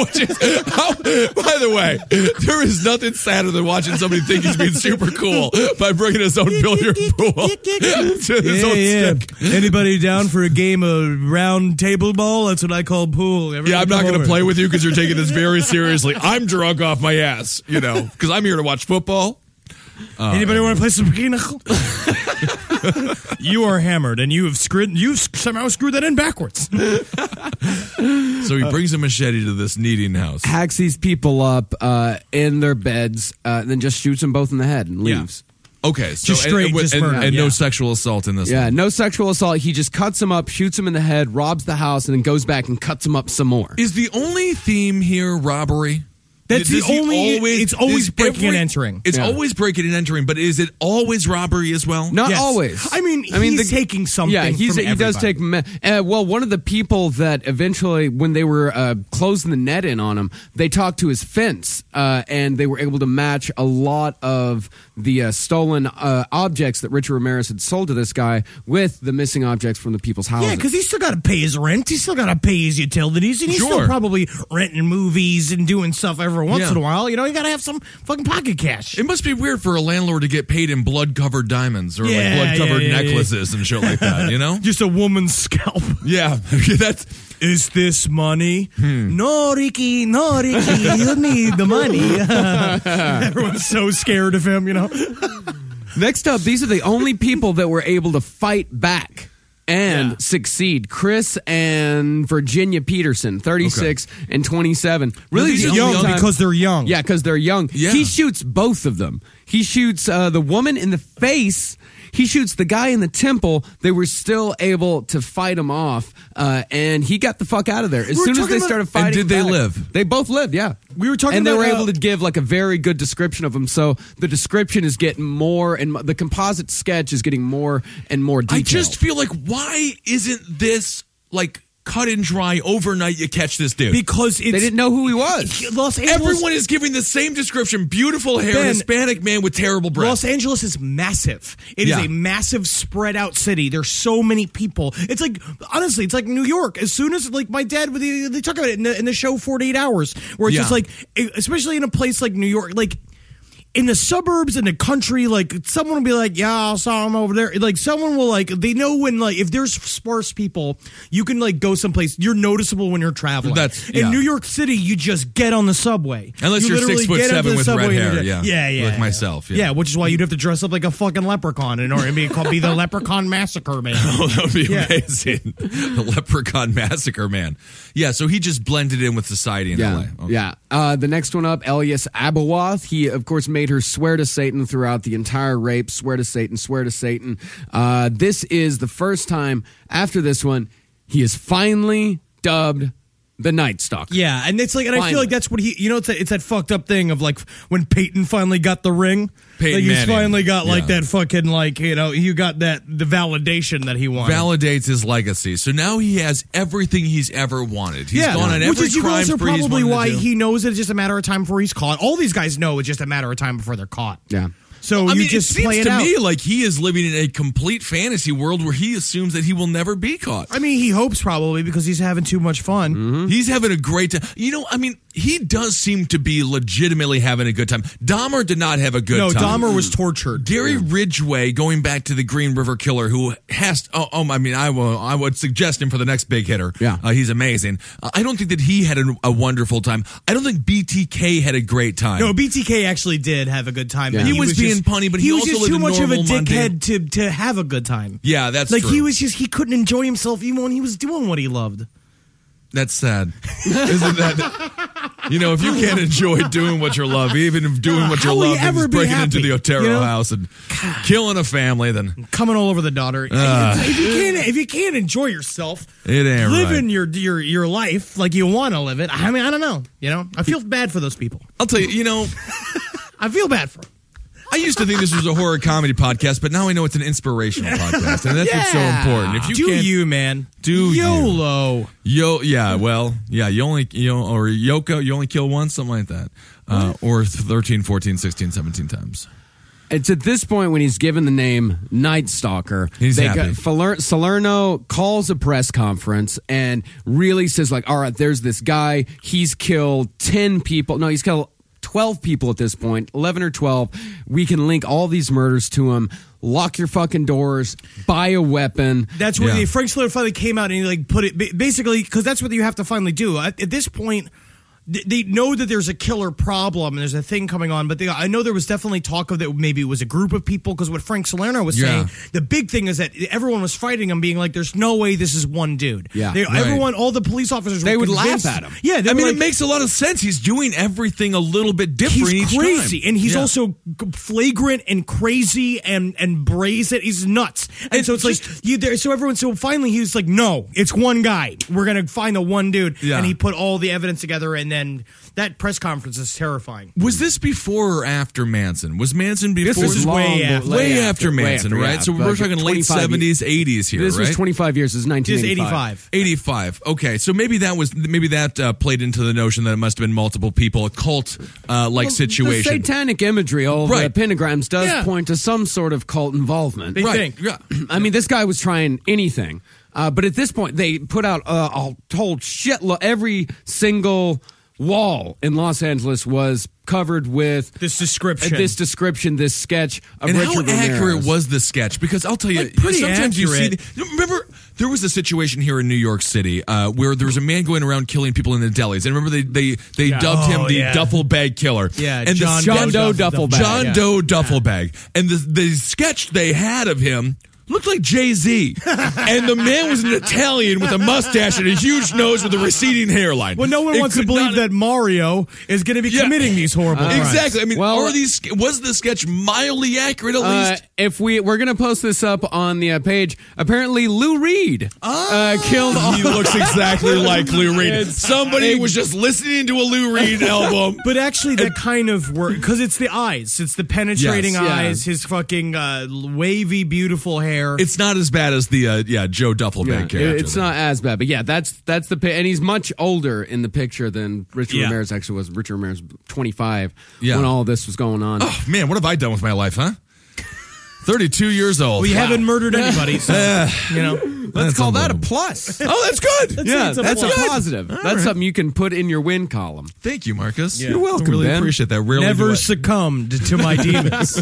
By the way, there is nothing sadder than watching somebody think he's being super cool by bringing his own billiard pool to his own stick. Anybody down for a game of round table ball? That's what I call pool. Yeah, I'm not going to play with you because you're taking this very seriously. I'm drunk off my ass, because I'm here to watch football. Anybody want to play some pinochle? You are hammered, and you've somehow screwed that in backwards. So he brings a machete to this Needing house. Hacks these people up in their beds, and then just shoots them both in the head and leaves. Okay, so Just straight, just murder, and no yeah. sexual assault in this Yeah, one. no sexual assault. He just cuts him up, shoots him in the head, robs the house, and then goes back and cuts him up some more. Is the only theme here robbery? That's Does he it's always is breaking and entering. It's Yeah. always breaking and entering, but is it always robbery as well? Not Yes. always. I mean, he's taking something. Yeah, he does take. Well, one of the people that eventually, when they were closing the net in on him, they talked to his fence, and they were able to match a lot of the stolen objects that Richard Ramirez had sold to this guy with the missing objects from the people's houses. Yeah, because he's still got to pay his rent. He's still got to pay his utilities, and he's Sure. still probably renting movies and doing stuff every once Yeah. in a while. You know, you got to have some fucking pocket cash. It must be weird for a landlord to get paid in blood-covered diamonds or Yeah, like blood-covered yeah, necklaces and shit like that, you know? Just a woman's scalp. Yeah, that's... Is this money? No, Ricky, you need the money. Everyone's so scared of him, you know? Next up, these are the only people that were able to fight back and succeed. Chris and Virginia Peterson, 36 and 27. Really, these the are only Young time- because they're young. Yeah, because they're young. Yeah. He shoots both of them. He shoots the woman in the face. He shoots the guy in the temple. They were still able to fight him off, and he got the fuck out of there. As were soon as talking they about- started fighting And did they back, live? They both lived, yeah. We were talking and they about, were able to give like a very good description of him. So the description is getting more, and the composite sketch is getting more and more detailed. I just feel like, why isn't this, like, cut and dry overnight you catch this dude? Because it's they didn't know who he was. Los Angeles. Everyone is giving the same description. Beautiful hair, Ben, Hispanic man with terrible breath. Los Angeles is massive. It is Yeah. a massive, spread out city. There's so many people. It's like, honestly, it's like New York. As soon as, like, my dad, they talk about it in the show 48 Hours, where it's Yeah. just like, especially in a place like New York, like, in the suburbs, in the country, like, someone will be like, yeah, I saw him over there. Like, someone will, like, they know when, like, if there's sparse people, you can, like, go someplace. You're noticeable when you're traveling. In New York City, you just get on the subway. Unless You you're literally 6'7" get onto the with subway red and hair, you're- yeah. Yeah. Like myself, yeah. Yeah, which is why you'd have to dress up like a fucking leprechaun in order to be the Leprechaun Massacre Man. Oh, that would be Yeah. amazing. The Leprechaun Massacre Man. Yeah, so he just blended in with society in Yeah, LA. Okay. yeah. The next one up, Elias Abawath. He, of course, made her swear to Satan throughout the entire rape. Swear to Satan, swear to Satan. This is the first time after this one he is finally dubbed the Night Stalker. Yeah, and it's like, and I feel Finally. like that's what he, you know, it's that fucked up thing of like when Peyton finally got the ring. Peyton like he's Manning. finally got like Yeah. that fucking, like, you know, you got the validation that he wanted. Validates his legacy. So now he has everything he's ever wanted. He's gone on which every is crime also spree he's probably wanted why to do. he knows it's just a matter of time before he's caught. All these guys know it's just a matter of time before they're caught. Yeah. So I you mean, just it seems play it to out. me like he is living in a complete fantasy world where he assumes that he will never be caught. I mean, he hopes probably because he's having too much fun. Mm-hmm. He's having a great time. You know, I mean, he does seem to be legitimately having a good time. Dahmer did not have a good No, time. Dahmer was tortured. Gary Ridgway, going back to the Green River Killer, who has. I mean, I would suggest him for the next big hitter. Yeah. He's amazing. I don't think that he had a wonderful time. I don't think BTK had a great time. No, BTK actually did have a good time. Yeah. But He was being just, punny, but he was also just lived too a much of a normal, dickhead to have a good time. Yeah, that's like true. he couldn't enjoy himself even when he was doing what he loved. That's sad, isn't that? You know, if you can't enjoy doing what you love, even if doing what you How will you love ever is be breaking into happy, the Otero you know? house and killing a family, then Coming all over the daughter. If you can't enjoy yourself, it ain't living right. your life like you want to live it. I mean, I don't know. You know, I feel bad for those people. I'll tell you, you know, I feel bad for them. I used to think this was a horror comedy podcast, but now I know it's an inspirational podcast, and that's what's so important. If you Do can't, you, man? Do you. YOLO. yeah, well, yeah, or Yoko, you only kill once, something like that, or 13, 14, 16, 17 times. It's at this point when he's given the name Night Stalker. He's happy. Salerno calls a press conference and really says, like, all right, there's this guy. He's killed 10 people. No, he's killed 12 people at this point, 11 or 12. We can link all these murders to him. Lock your fucking doors. Buy a weapon. That's when Yeah. Frank Salerno finally came out and he like put it basically because that's what you have to finally do at this point. They know that there's a killer problem and there's a thing coming on, but I know there was definitely talk of that maybe it was a group of people because what Frank Salerno was saying, the big thing is that everyone was fighting him, being like, "There's no way this is one dude." Yeah, everyone, all the police officers, They were would laugh convinced- at him. Yeah, they I were mean, like, it makes a lot of sense. He's doing everything a little bit different he's each crazy, time. and he's Yeah. also flagrant and crazy and brazen. He's nuts, and so it's so finally he was like, "No, it's one guy. We're gonna find the one dude," Yeah. and he put all the evidence together, and then that press conference is terrifying. Was this before or after Manson? Was Manson before? This was way after. Way after Manson, right? Yeah, So we're talking late 70s, 80s here, This right? was 25 years. This is 85. 1985. 85. Okay, so maybe that played into the notion that it must have been multiple people, a cult like situation. The satanic imagery, all the Right. pentagrams, does point to some sort of cult involvement. They think. Yeah. I mean, this guy was trying anything. But at this point, they put out a whole shitload. Every single wall in Los Angeles was covered with This description. this sketch of And Richard how accurate Ramirez. was the sketch? Because I'll tell you, Pretty sometimes accurate. you see. Remember, there was a situation here in New York City where there was a man going around killing people in the delis, and remember they dubbed him the duffel bag killer. Yeah, and John Doe duffel bag. John yeah. Doe duffel bag, and the sketch they had of him looked like Jay-Z. And the man was an Italian with a mustache and a huge nose with a receding hairline. Well, no one It wants to could believe not- that Mario is going to be committing these horrible crimes. Exactly. I mean, Well- was the sketch mildly accurate at least? If we're gonna post this up on the page, apparently Lou Reed killed. All He looks exactly like Lou Reed. Somebody was just listening to a Lou Reed album. But actually, that kind of work because it's the eyes. It's the penetrating Yes. eyes. His fucking wavy, beautiful hair. It's not as bad as the Joe Duffelbag character. It's not as bad, but yeah, that's the and he's much older in the picture than Richard Yeah. Ramirez actually was. Richard Ramirez was 25 Yeah. when all this was going on. Oh man, what have I done with my life, huh? 32 years old. We haven't murdered anybody, so you know. Let's call that a unbelievable. plus. Oh, that's good. Yeah, it's a that's a plus. positive. That's something you can put in your win column. Thank you, Marcus. You're welcome, I really Ben. appreciate that. Rarely do Never I- succumbed to my demons.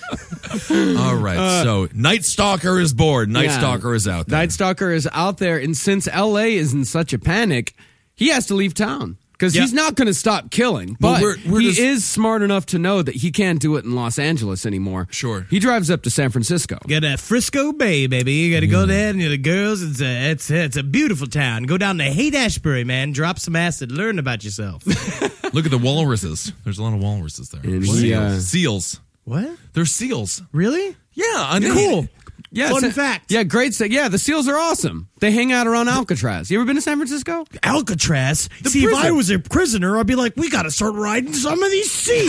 All right, so Night Stalker is bored. Night Yeah. Stalker is out there. Night Stalker is out there, and since LA is in such a panic, he has to leave town. Because Yeah. he's not going to stop killing, Well, but we're he just- is smart enough to know that he can't do it in Los Angeles anymore. Sure. He drives up to San Francisco. Got a Frisco Bay, baby. You got to go there, and the girls. It's a beautiful town. Go down to Haight-Ashbury, man. Drop some acid. Learn about yourself. Look at the walruses. There's a lot of walruses there. And he, Seals. What? They're seals. Really? Yeah, Cool. Yeah, Fun fact. Yeah, great. Yeah, the seals are awesome. They hang out around Alcatraz. You ever been to San Francisco? Alcatraz. See, if prison. I was a prisoner, I'd be like, we got to start riding some of these seals.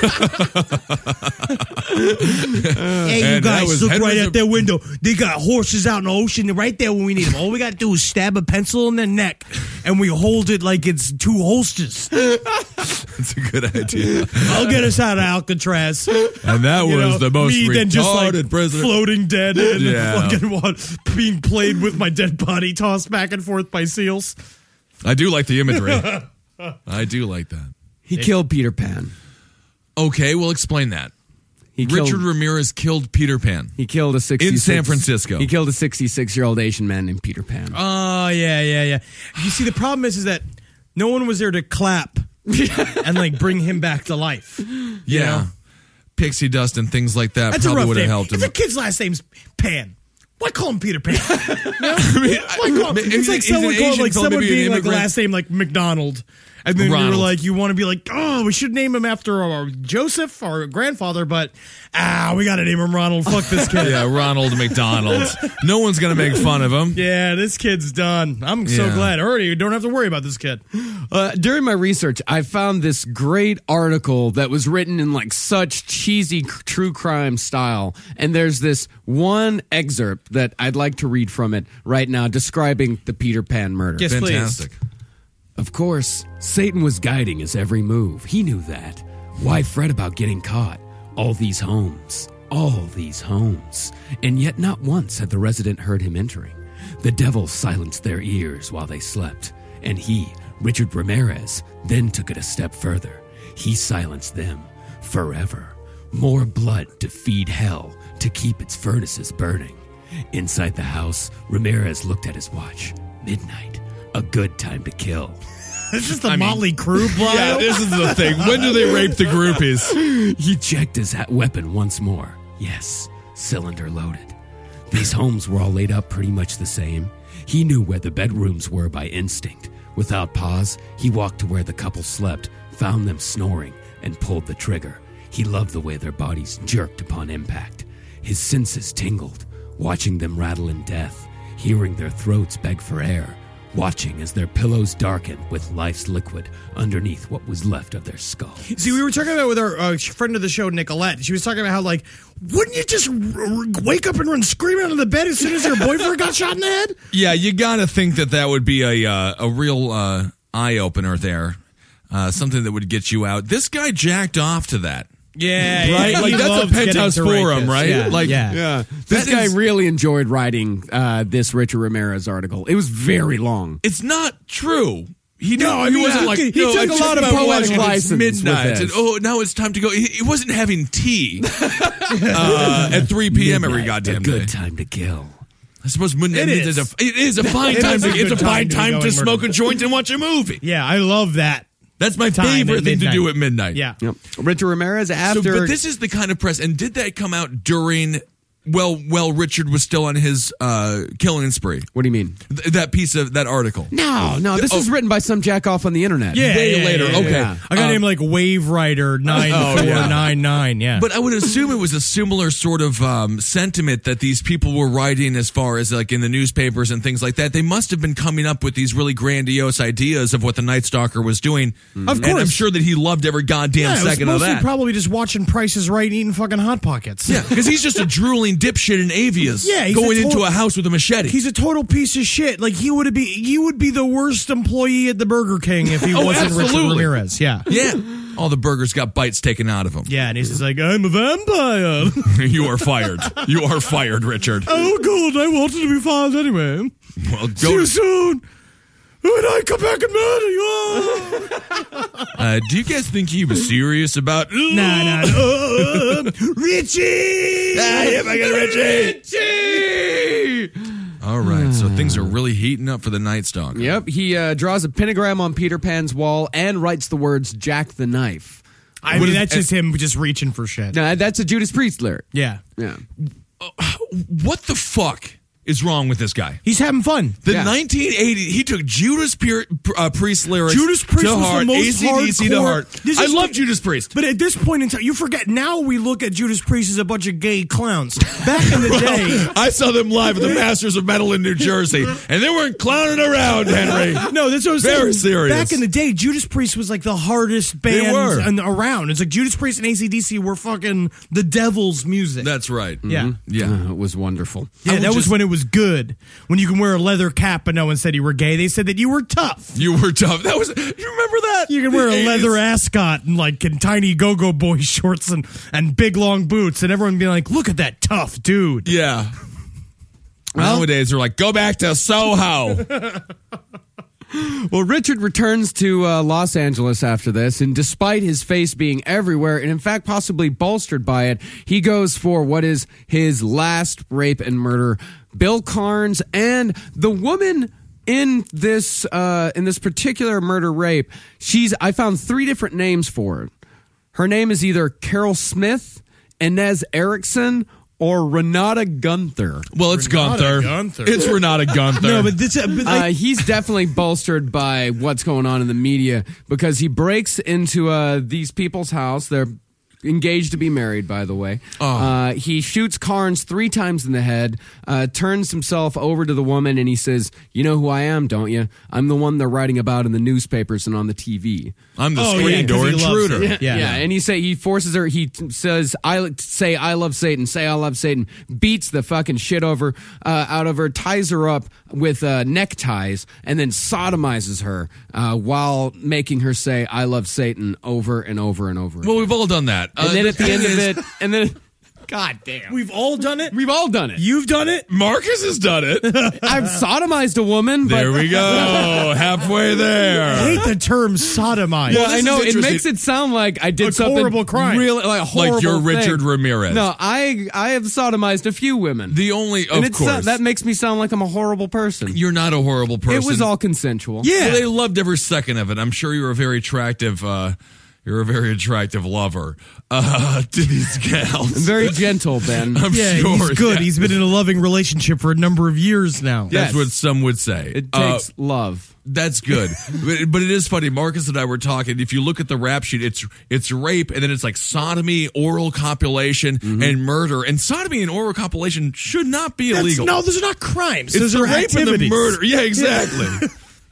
Hey, you And that guys, was look Henry right the- out their window. They got horses out in the ocean right there when we need them. All we got to do is stab a pencil in their neck, and we hold it like it's two holsters. That's a good idea. I'll get us out of Alcatraz. And that You was know, the most me then just like retarded prisoner. floating dead and Yeah. fucking being played with my dead body tossed back and forth by seals. I do like the imagery. I do like that. He killed Peter Pan. Okay, well, explain that. He Richard killed, Ramirez killed Peter Pan. He killed a 66 In San Francisco. He killed a 66-year-old Asian man named Peter Pan. Oh, yeah. You see, the problem is that no one was there to clap and like bring him back to life. Yeah. know? Pixie dust and things like that That's a probably rough would have name. helped him. If a kid's last name's Pan, why call him Peter Pan? I mean, Why call him? It's like he's an someone called Asian like fellow, someone maybe an being like the immigrant. last name like McDonald. And then you Ronald. were like, you want to be like, oh, we should name him after our Joseph, our grandfather, but we got to name him Ronald. Fuck this kid. Yeah, Ronald McDonald. No one's going to make fun of him. Yeah, this kid's done. I'm so Yeah. glad. Already, you don't have to worry about this kid. During my research, I found this great article that was written in like such cheesy true crime style. And there's this one excerpt that I'd like to read from it right now describing the Peter Pan murder. Yes, Fantastic. Of course, Satan was guiding his every move. He knew that. Why fret about getting caught? All these homes. And yet not once had the resident heard him entering. The devil silenced their ears while they slept. And he, Richard Ramirez, then took it a step further. He silenced them forever. More blood to feed hell, to keep its furnaces burning. Inside the house, Ramirez looked at his watch. Midnight. A good time to kill. This is the Motley Crue plot. Yeah, this is the thing. When do they rape the groupies? He checked his weapon once more. Yes, cylinder loaded. These homes were all laid up pretty much the same. He knew where the bedrooms were by instinct. Without pause, he walked to where the couple slept, found them snoring, and pulled the trigger. He loved the way their bodies jerked upon impact. His senses tingled, watching them rattle in death, hearing their throats beg for air, watching as their pillows darkened with life's liquid underneath what was left of their skull. See, we were talking about with our friend of the show, Nicolette. She was talking about how, like, wouldn't you just wake up and run screaming out of the bed as soon as your boyfriend got shot in the head? Yeah, you got to think that would be a real eye opener there. Something that would get you out. This guy jacked off to that. Yeah, right. Yeah, Like that's a penthouse forum, right? Yeah, like, yeah. This guy really enjoyed writing this Richard Ramirez article. It was very long. It's not true. He didn't. No, I mean, he wasn't like he no, took it's a lot just of about poetic watching license it's midnight. with And, this. now it's time to go. He wasn't having tea at 3 p.m. every goddamn day. Good time to kill. I suppose midnight It is is. it is a fine It time. is a It's a good fine time to time go to and smoke murder. a joint and watch a movie. Yeah, I love that. That's my Time favorite at thing to midnight. do at midnight. Yeah. Yep. Richard Ramirez after. But this is the kind of press. And did that come out during? Well, Richard was still on his killing spree. What do you mean? That piece of that article. No. This is written by some jack off on the internet. Way later. Okay. yeah. I got him like Wave Rider 9499. Yeah. But I would assume it was a similar sort of sentiment that these people were writing as far as like in the newspapers and things like that. They must have been coming up with these really grandiose ideas of what the Night Stalker was doing. Of And I'm course. sure that he loved every goddamn Yeah, it was second of mostly that. probably just watching Price is Right and eating fucking Hot Pockets. Yeah, because he's just a drooling dipshit in avias Yeah, he's going a into total- a house with a machete. He's a total piece of shit. Like you would be the worst employee at the Burger King if he wasn't Richard absolutely. Ramirez. Yeah. Yeah. All the burgers got bites taken out of them. Yeah, and he's just like, I'm a vampire. You are fired. You are fired, Richard. Oh, God, I wanted to be fired anyway. Well, See you soon. When I come back and murder you. do you guys think he was serious about? Nah. Richie! Richie! All right, so things are really heating up for the Night Stalker. Yep. He draws a pentagram on Peter Pan's wall and writes the words "Jack the Knife." I mean, that's just him just reaching for shit. Now that's a Judas Priest lyric. Yeah. Yeah. What the fuck is wrong with this guy? He's having fun. The Yeah. 1980, he took Judas Priest lyrics Judas Priest to was heart, the most AC/DC to hardcore- heart. This I is love the- Judas Priest. But at this point in time, you forget, now we look at Judas Priest as a bunch of gay clowns. Back in the day. I saw them live at the Masters of Metal in New Jersey, and they weren't clowning around, Henry. No, that's what I'm saying. Very serious. Back in the day, Judas Priest was like the hardest They were. band around. It's like Judas Priest and AC/DC were fucking the devil's music. That's right. yeah. Yeah. It was wonderful. Yeah, would that was just- when it was good. When you can wear a leather cap but no one said you were gay. They said that you were tough. You were tough. That was. You remember that? You can wear The a 80s. leather ascot and like in tiny go-go boy shorts and big long boots, and everyone be like, look at that tough dude. Yeah. Nowadays, they're like, go back to Soho. Well, Richard returns to Los Angeles after this, and despite his face being everywhere, and in fact possibly bolstered by it, he goes for what is his last rape and murder. Bill Carnes and the woman in this particular murder rape. I found 3 different names for her. Her name is either Carol Smith, Inez Erickson, or Renata Gunther. Well, it's Renata Gunther. Gunther. It's Renata Gunther. No, but this He's definitely bolstered by what's going on in the media because he breaks into these people's house. They're engaged to be married, by the way. He shoots Carnes 3 times in the head, turns himself over to the woman, and he says, "You know who I am, don't you? I'm the one they're writing about in the newspapers and on the TV." I'm the Oh, screen yeah, 'cause door he loves intruder. it. Yeah. And he forces her. He says, "I love Satan." Say, "I love Satan." Beats the fucking shit out of her, ties her up with neckties, and then sodomizes her while making her say, "I love Satan" over and over and over. Well, we've all done that. and then at the end of it, and then, God damn, we've all done it. we've all done it. You've done it. Marcus has done it. I've sodomized a woman. But There we go. Halfway I there. hate the term sodomize. Yeah, I this know is it interesting. makes it sound like I did A something horrible crime. really like a horrible Like you're thing. Richard Ramirez. No, I have sodomized a few women. The only, and of course. that makes me sound like I'm a horrible person. You're not a horrible person. It was all consensual. Yeah. Well, they loved every second of it. I'm sure you're a very attractive. You're a very attractive lover to these gals. Very gentle, Ben. I'm Yeah, sure. he's good. Yeah. He's been in a loving relationship for a number of years now. That's Yes. what some would say. It takes love. That's good. but it is funny. Marcus and I were talking. If you look at the rap sheet, it's rape, and then it's like sodomy, oral copulation, and murder. And sodomy and oral copulation should not be illegal. No, those are not crimes. it's those the are rape and the activities. murder. Yeah, exactly.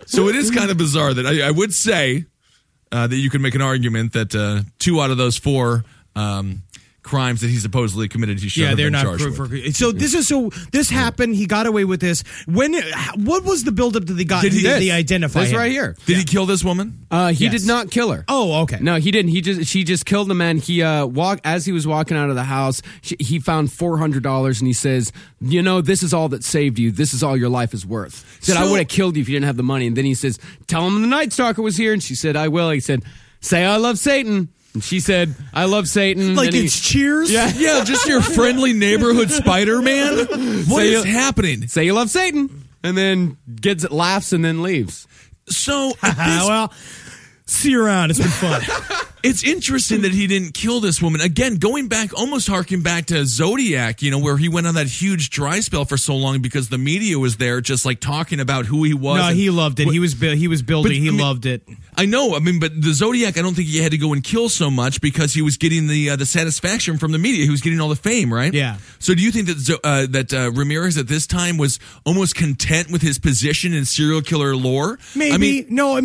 So it is kind of bizarre that I would say that you could make an argument that 2 out of those 4 crimes that he supposedly committed, he should have been charged with. So this happened. He got away with this. What was the buildup that they got? Did they identify this him? right here? Did he kill this woman? He did not kill her. Oh, okay. No, he didn't. She just killed the man. He as he was walking out of the house, he found $400 and he says, this is all that saved you. This is all your life is worth. He said, I would have killed you if you didn't have the money. And then he says, tell him the Night Stalker was here. And she said, I will. He said, say I love Satan. And she said, I love Satan. Like it's Cheers? Yeah, just your friendly neighborhood Spider-Man? What is happening? Say you love Satan. And then laughs and then leaves. So, well, see you around. It's been fun. It's interesting that he didn't kill this woman. Again, going back, almost harking back to Zodiac, where he went on that huge dry spell for so long because the media was there just like talking about who he was. No, he loved it. He was building. He loved it. I know. But the Zodiac, I don't think he had to go and kill so much because he was getting the satisfaction from the media. He was getting all the fame, right? Yeah. So do you think that Ramirez at this time was almost content with his position in serial killer lore? Maybe.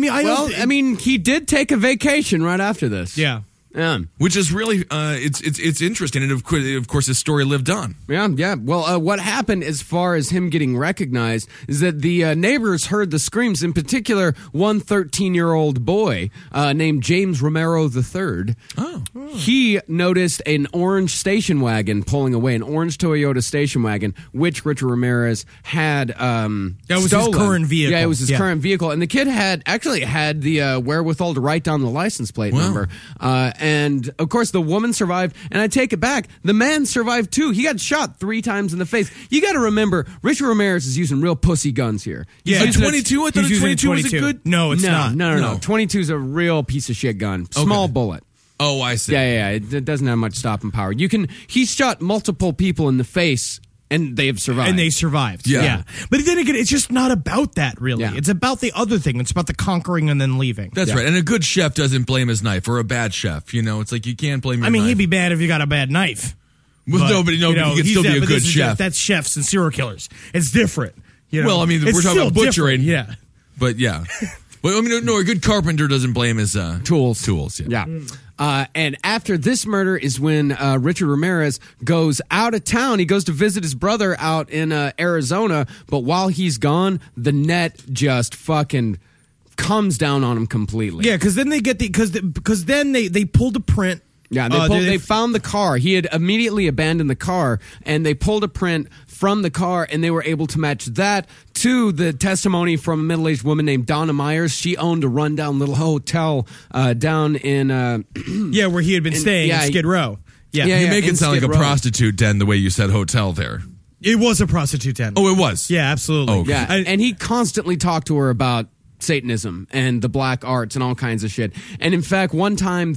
He did take a vacation right after this. Yeah. Which is really it's interesting, and of course his story lived on. Yeah. Well, what happened as far as him getting recognized is that the neighbors heard the screams. In particular, one 13-year-old boy named James Romero III. Oh. He noticed an orange station wagon pulling away, an orange Toyota station wagon, which Richard Ramirez had that was stolen. His current vehicle. Yeah, it was his current vehicle, and the kid had the wherewithal to write down the license plate number. And, of course, the woman survived. And I take it back. The man survived, too. He got shot 3 times in the face. You got to remember, Richard Ramirez is using real pussy guns here. Yeah, 22? I thought a 22 was a good... No, it's not. No. 22 is a real piece of shit gun. Small bullet. Oh, I see. Yeah. It doesn't have much stopping power. He's shot multiple people in the face. And they have survived. And they survived. Yeah. But then again, it's just not about that, really. Yeah. It's about the other thing. It's about the conquering and then leaving. That's right. And a good chef doesn't blame his knife, or a bad chef. It's like you can't blame your knife. He'd be bad if you got a bad knife. Well, but he can still be a good chef. That's chefs and serial killers. It's different. Well, we're talking about butchering. Yeah. But, yeah. Well, a good carpenter doesn't blame his tools. Yeah. And after this murder is when Richard Ramirez goes out of town. He goes to visit his brother out in Arizona. But while he's gone, the net just fucking comes down on him completely. Yeah, because then they get because then they pulled a print. Yeah, they found the car. He had immediately abandoned the car, and they pulled a print from the car, and they were able to match that to the testimony from a middle-aged woman named Donna Myers. She owned a rundown little hotel down in... where he had been staying in Skid Row. Yeah, you make it sound like a prostitute den the way you said hotel there. It was a prostitute den. Oh, it was? Yeah, absolutely. Oh, okay. Yeah, and he constantly talked to her about Satanism and the black arts and all kinds of shit. And in fact, one time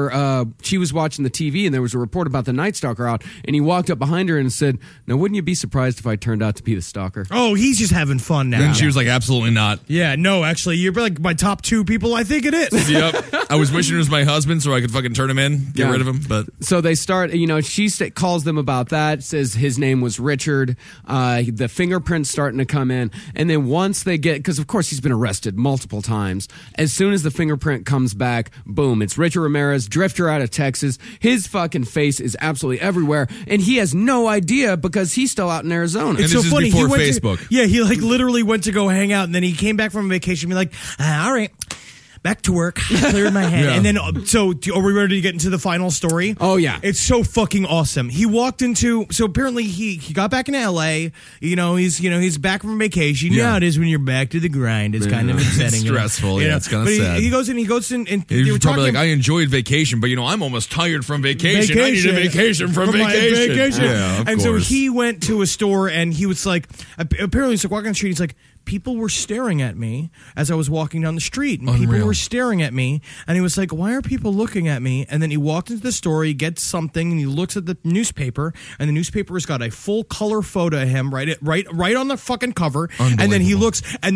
she was watching the TV and there was a report about the Night Stalker out, and he walked up behind her and said, now wouldn't you be surprised if I turned out to be the stalker? Oh, he's just having fun now. And she was like, absolutely not. Yeah, no, actually, you're like my top 2 people. I think it is. Yep. I was wishing it was my husband so I could fucking turn him in, get rid of him. But so they start, she calls them about that, says his name was Richard. The fingerprints starting to come in. And then once they get, because of course he's been arrested multiple times. As soon as the fingerprint comes back, boom, it's Richard Ramirez, drifter out of Texas. His fucking face is absolutely everywhere, and he has no idea because he's still out in Arizona. It's so funny. Before Facebook. He literally went to go hang out, and then he came back from vacation and be like, all right, back to work, cleared my head. And then, so are we ready to get into the final story? Oh, yeah. It's so fucking awesome. He walked into, so apparently he got back in LA, he's back from vacation. You know how it is when you're back to the grind. It's kind of upsetting. It's stressful. It's kind of sad. He goes in, and he was probably like, I enjoyed vacation, but I'm almost tired from vacation. I need a vacation from vacation. Yeah, of and course. So he went to a store and he was like, apparently he's like walking on the street, he's like, people were staring at me as I was walking down the street. And people were staring at me. And he was like, why are people looking at me? And then he walked into the store, he gets something, and he looks at the newspaper. And the newspaper has got a full color photo of him right on the fucking cover. And then he looks, and then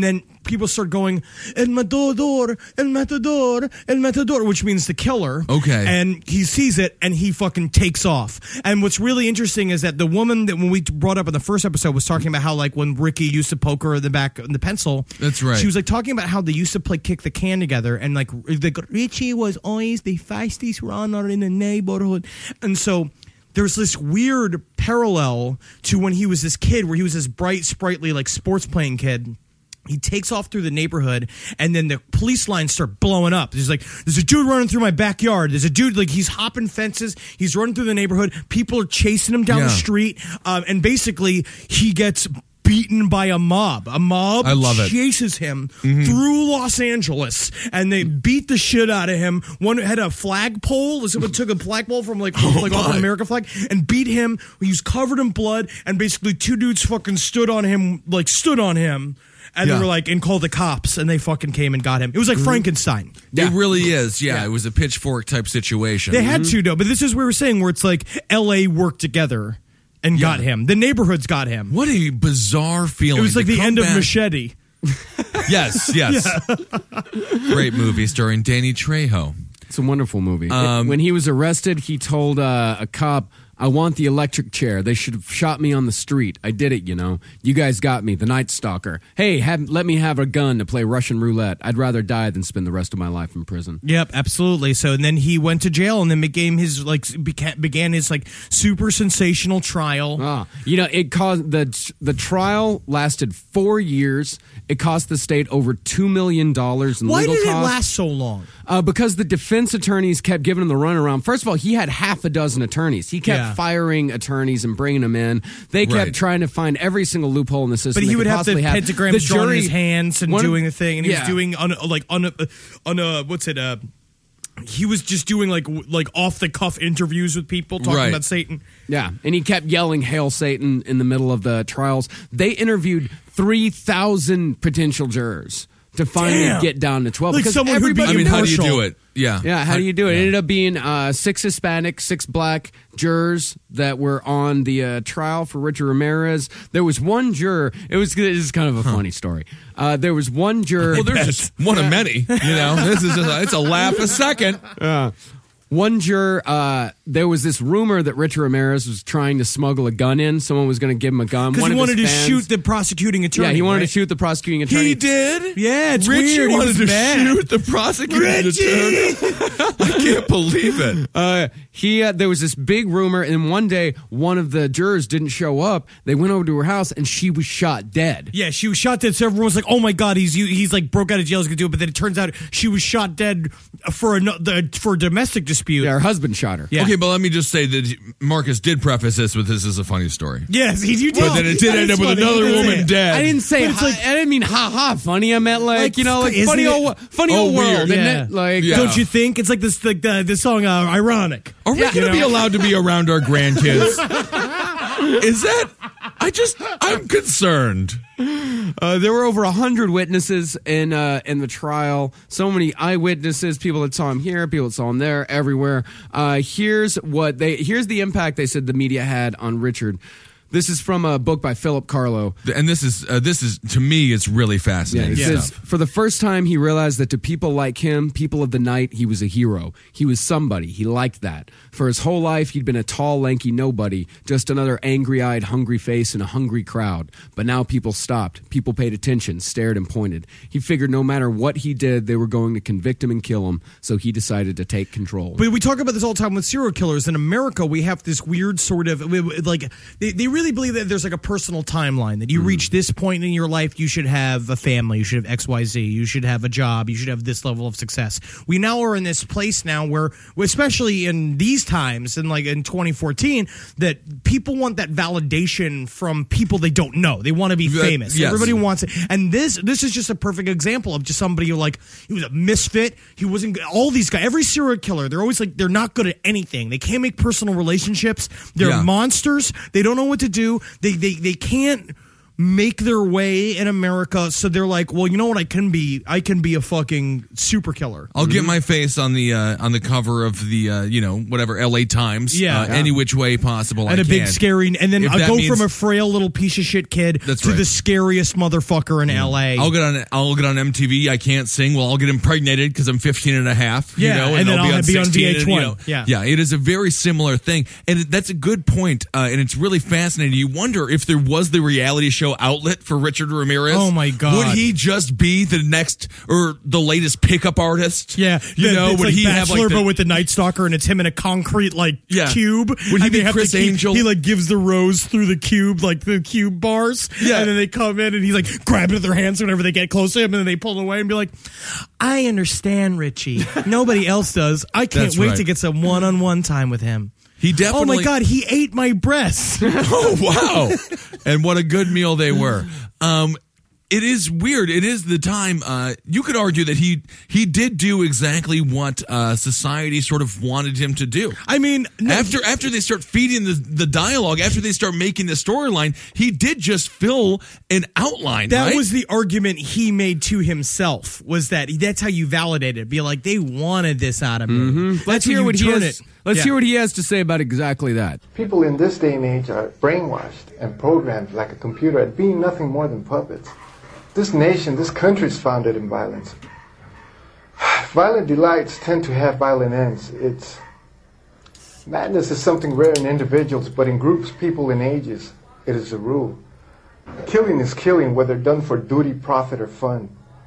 people start going, El Matador, El Matador, El Matador, which means the killer. Okay. And he sees it and he fucking takes off. And what's really interesting is that the woman that when we brought up in the first episode was talking about how like when Ricky used to poke her in the back in the pencil. That's right. She was like talking about how they used to play kick the can together, and like Richie was always the fastest runner in the neighborhood. And so there's this weird parallel to when he was this kid, where he was this bright, sprightly, like sports playing kid. He takes off through the neighborhood, and then the police lines start blowing up. There's a dude running through my backyard. There's a dude, like, he's hopping fences. He's running through the neighborhood. People are chasing him down the street. And basically, he gets beaten by a mob. A mob chases him through Los Angeles, and they beat the shit out of him. One had a flagpole. Someone took a flagpole from off an American flag and beat him. He was covered in blood, and basically two dudes fucking stood on him. And they were like, and called the cops, and they fucking came and got him. It was like Frankenstein. It really is. Yeah, it was a pitchfork type situation. They had to, though. But this is what we were saying, where it's like L.A. worked together and got him. The neighborhoods got him. What a bizarre feeling. It was like the end of Machete. Yes. Great movie starring Danny Trejo. It's a wonderful movie. When he was arrested, he told a cop, I want the electric chair. They should have shot me on the street. I did it, you know. You guys got me, the Night Stalker. Hey, let me have a gun to play Russian roulette. I'd rather die than spend the rest of my life in prison. Yep, absolutely. So, and then he went to jail, and then began his super sensational trial. It caused the trial lasted 4 years. It cost the state over $2 million in legal costs. Why did it last so long? Because the defense attorneys kept giving him the runaround. First of all, he had half a dozen attorneys. He kept firing attorneys and bringing them in. They kept trying to find every single loophole in the system. But he would have the pentagrams drawn in his hands and doing the thing, and he was doing he was just doing like off the cuff interviews with people talking about Satan. Yeah, and he kept yelling "Hail Satan" in the middle of the trials. They interviewed 3,000 potential jurors to finally get down to 12. Like because someone everybody. I mean, how do you do it? Yeah. How do you do it? It ended up being 6 Hispanic, 6 black jurors that were on the trial for Richard Ramirez. There was one juror. This is kind of a funny story. There was one juror. Well, there's just one of many. You know, this is it's a laugh a second. One juror, there was this rumor that Richard Ramirez was trying to smuggle a gun in. Someone was going to give him a gun. Because he wanted to shoot the prosecuting attorney. Yeah, he wanted to shoot the prosecuting attorney. He did? Yeah, it's Richie weird. wanted to shoot the prosecuting attorney. I can't believe it. There was this big rumor, and one day, one of the jurors didn't show up. They went over to her house, and she was shot dead. Yeah, she was shot dead. So everyone was like, "Oh my god, he's like broke out of jail, he's gonna do it." But then it turns out she was shot dead for a domestic dispute. Yeah, her husband shot her. Yeah. Okay, but let me just say that Marcus did preface this with this is a funny story. Yes, you did. But then it did end up with another woman dead. I didn't say. I didn't mean ha funny. I meant funny old world. Yeah. Isn't it? Don't you think it's like this? The song "Ironic." Are we going to be allowed to be around our grandkids? Is that? I'm concerned. There were over 100 witnesses in the trial. So many eyewitnesses, people that saw him here, people that saw him there, everywhere. Here's the impact they said the media had on Richard. This is from a book by Philip Carlo. And this is to me, it's really fascinating. Yeah, it says, for the first time, he realized that to people like him, people of the night, he was a hero. He was somebody. He liked that. For his whole life, he'd been a tall, lanky nobody, just another angry-eyed, hungry face in a hungry crowd. But now people stopped. People paid attention, stared, and pointed. He figured no matter what he did, they were going to convict him and kill him, so he decided to take control. But we talk about this all the time with serial killers. In America, we have this weird sort of, like, they really believe that there's like a personal timeline, that you reach this point in your life, you should have a family, you should have XYZ, you should have a job, you should have this level of success. We now are in this place now where, especially in these times, and like in 2014, that people want that validation from people they don't know. They want to be famous. Yes. Everybody wants it. And this is just a perfect example of just somebody who, like, he was a misfit. He wasn't, all these guys, every serial killer, they're always like, they're not good at anything. They can't make personal relationships. They're monsters. They don't know what to do. They can't make their way in America. So they're like, well, you know what I can be? I can be a fucking super killer. I'll get my face on the cover of the whatever LA Times. Any which way possible. And I a big scary, and then If I that go means- from a frail little piece of shit kid That's to right. the scariest motherfucker in LA. I'll get on MTV. I can't sing. Well, I'll get impregnated because I'm 15 and a half. Yeah, and and then I'll be on 16 and, VH1. Yeah, it is a very similar thing, and that's a good point. And it's really fascinating. You wonder if there was the reality show outlet for Richard Ramirez. Oh, my God. Would he just be the next or the latest pickup artist? Yeah, would it's like he Bachelor, have like but with the Night Stalker, and it's him in a concrete cube. Would he And be they have Chris to keep- Angel? He gives the rose through the cube, like the cube bars. Yeah. And then they come in and he's grabbing at their hands whenever they get close to him, and then they pull away and be like, "I understand, Richie. Nobody else does. I can't That's wait right. to get some one-on-one time with him." He definitely. Oh my God, he ate my breasts. Oh wow! And what a good meal they were. It is weird. It is the time. You could argue that he did do exactly what society sort of wanted him to do. I mean, After they start feeding the dialogue, after they start making the storyline, he did just fill an outline. that right? was the argument he made to himself, was that's how you validate it. Be like, they wanted this out of me. Let's That's hear how what you he turn has. it. Let's Yeah. hear what he has to say about exactly that. People in this day and age are brainwashed and programmed like a computer at being nothing more than puppets. This nation, this country is founded in violence. Violent delights tend to have violent ends. Madness is something rare in individuals, but in groups, people, and ages, it is a rule. Killing is killing, whether done for duty, profit, or fun.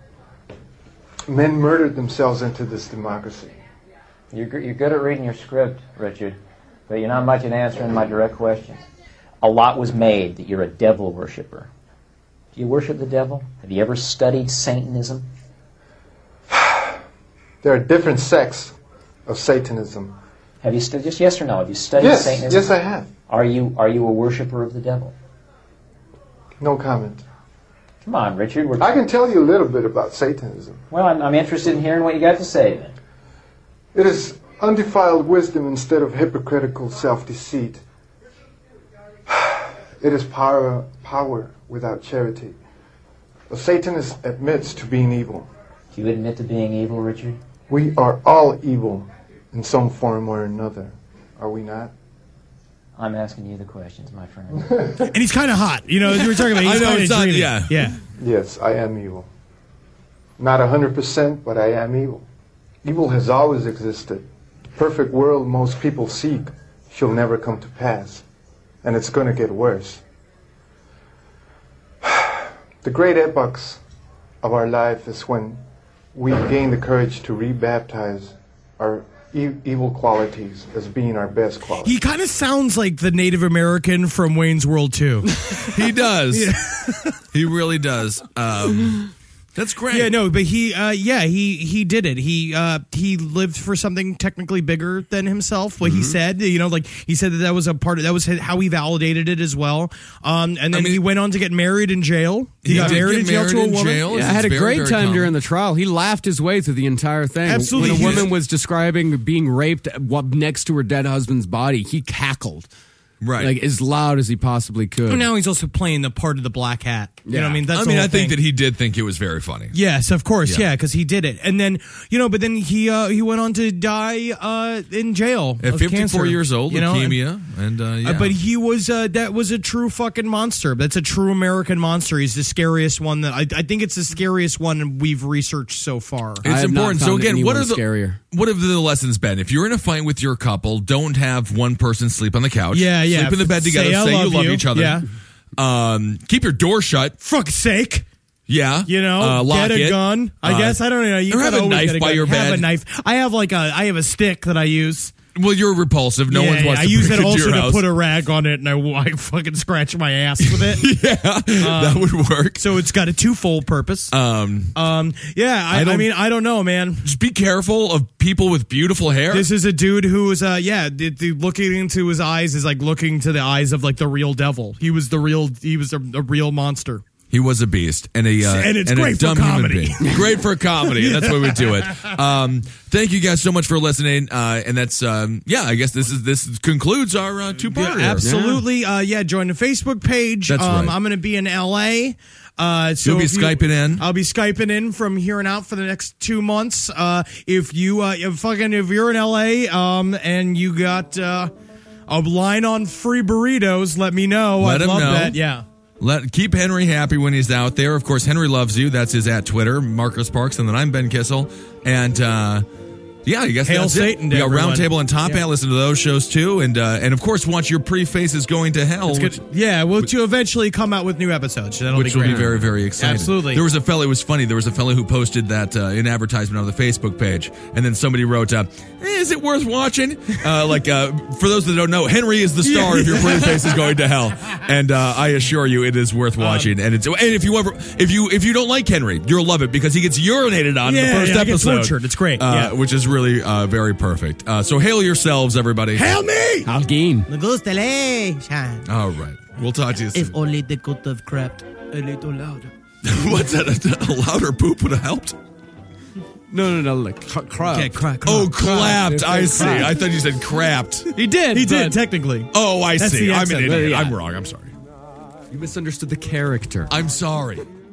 Men murdered themselves into this democracy. You're good at reading your script, Richard, but you're not much at answering my direct questions. A lot was made that you're a devil worshiper. Do you worship the devil? Have you ever studied Satanism? There are different sects of Satanism. Have you just yes or no? Have you studied Yes, Satanism? yes I have. Are you a worshiper of the devil? No comment. Come on, Richard. I can tell you a little bit about Satanism. Well, I'm interested in hearing what you got to say then. It is undefiled wisdom instead of hypocritical self-deceit. It is power without charity. A Satanist admits to being evil. Do you admit to being evil, Richard? We are all evil in some form or another, are we not? I'm asking you the questions, my friend. And he's kind of hot. You know, as we were talking about, he's I know, kind of it's not- dreamy. yeah. Yes, I am evil. Not 100%, but I am evil. Evil has always existed. The perfect world most people seek shall never come to pass. And it's going to get worse. The great epochs of our life is when we gain the courage to rebaptize our evil qualities as being our best qualities. He kind of sounds like the Native American from Wayne's World 2. He does. He really does. That's great. Yeah, no, but he did it. He lived for something technically bigger than himself. What he said, he said that was a part of that was how he validated it as well. And then he went on to get married in jail. He got did married in get jail married to a in woman. jail. Yeah, I It's had a very, great very time common. during the trial. He laughed his way through the entire thing. Absolutely. When a woman was describing being raped next to her dead husband's body, he cackled. Right. Like as loud as he possibly could. And now he's also playing the part of the black hat. You know what I mean? That's the whole I think thing. that he did think it was very funny. Yes, of course, Yeah. because he did it, and then but then he went on to die in jail At of 54 cancer, years old, leukemia, and but he was that was a true fucking monster. That's a true American monster. He's the scariest one that I think it's the scariest one we've researched so far. I It's have not important. So found again, what anyone are the scarier. what have the lessons been? If you're in a fight with your couple, don't have one person sleep on the couch. Yeah. Sleep in the bed together. Say I Say you love love you. each other. Yeah. Keep your door shut. Fuck's sake. Yeah. Get Lock a it. gun. I guess I don't know. You or have gotta a always knife get by gun. your Have bed. a knife. I have I have a stick that I use. Well, you're repulsive. No one wants I to use break it into also your to house. put a rag on it, and I fucking scratch my ass with it. that would work. So it's got a twofold purpose. I mean, I don't know, man. Just be careful of people with beautiful hair. This is a dude who was, looking into his eyes is like looking to the eyes of like the real devil. He was a real monster. He was a beast and it's great a dumb for comedy. human being. Great for comedy. That's why we do it. Thank you guys so much for listening. And that's I guess this concludes our 2-parter. Yeah, absolutely. Join the Facebook page. That's right. I'm going to be in LA. So You'll be Skyping in. I'll be Skyping in from here on out for the next 2 months. If you're in LA, and you got a line on free burritos, let me know. Let him love know. that. Yeah. Keep Henry happy when he's out there. Of course, Henry loves you. That's his at Twitter, Marcus Parks, and then I'm Ben Kissel. And I guess Hail that's Satan it. We got everyone. Roundtable and Top Hat. Listen to those shows too, and of course, watch your Pre-Faces Going to Hell. We'll to eventually come out with new episodes. That'll which be great. will be very, very exciting. Absolutely. There was a fellow. It was funny. There was a fellow who posted that an advertisement on the Facebook page, and then somebody wrote, "Is it worth watching?" For those that don't know, Henry is the star of your Pre-Faces Going to Hell, and I assure you, it is worth watching. And if you don't like Henry, you'll love it because he gets urinated on in the first episode. He gets tortured. It's great. Which is really very perfect. So hail yourselves, everybody. Hail me! Algin. All right. We'll talk to you soon. If only they could have crept a little louder. What's that? A louder poop would have helped? No, like crap. Okay, crack. Oh, clapped. Crap. I see. I thought you said crapped. He did. He did, technically. Oh, I That's see. the I'm an accent. idiot. Yeah. I'm wrong. I'm sorry. You misunderstood the character. I'm sorry.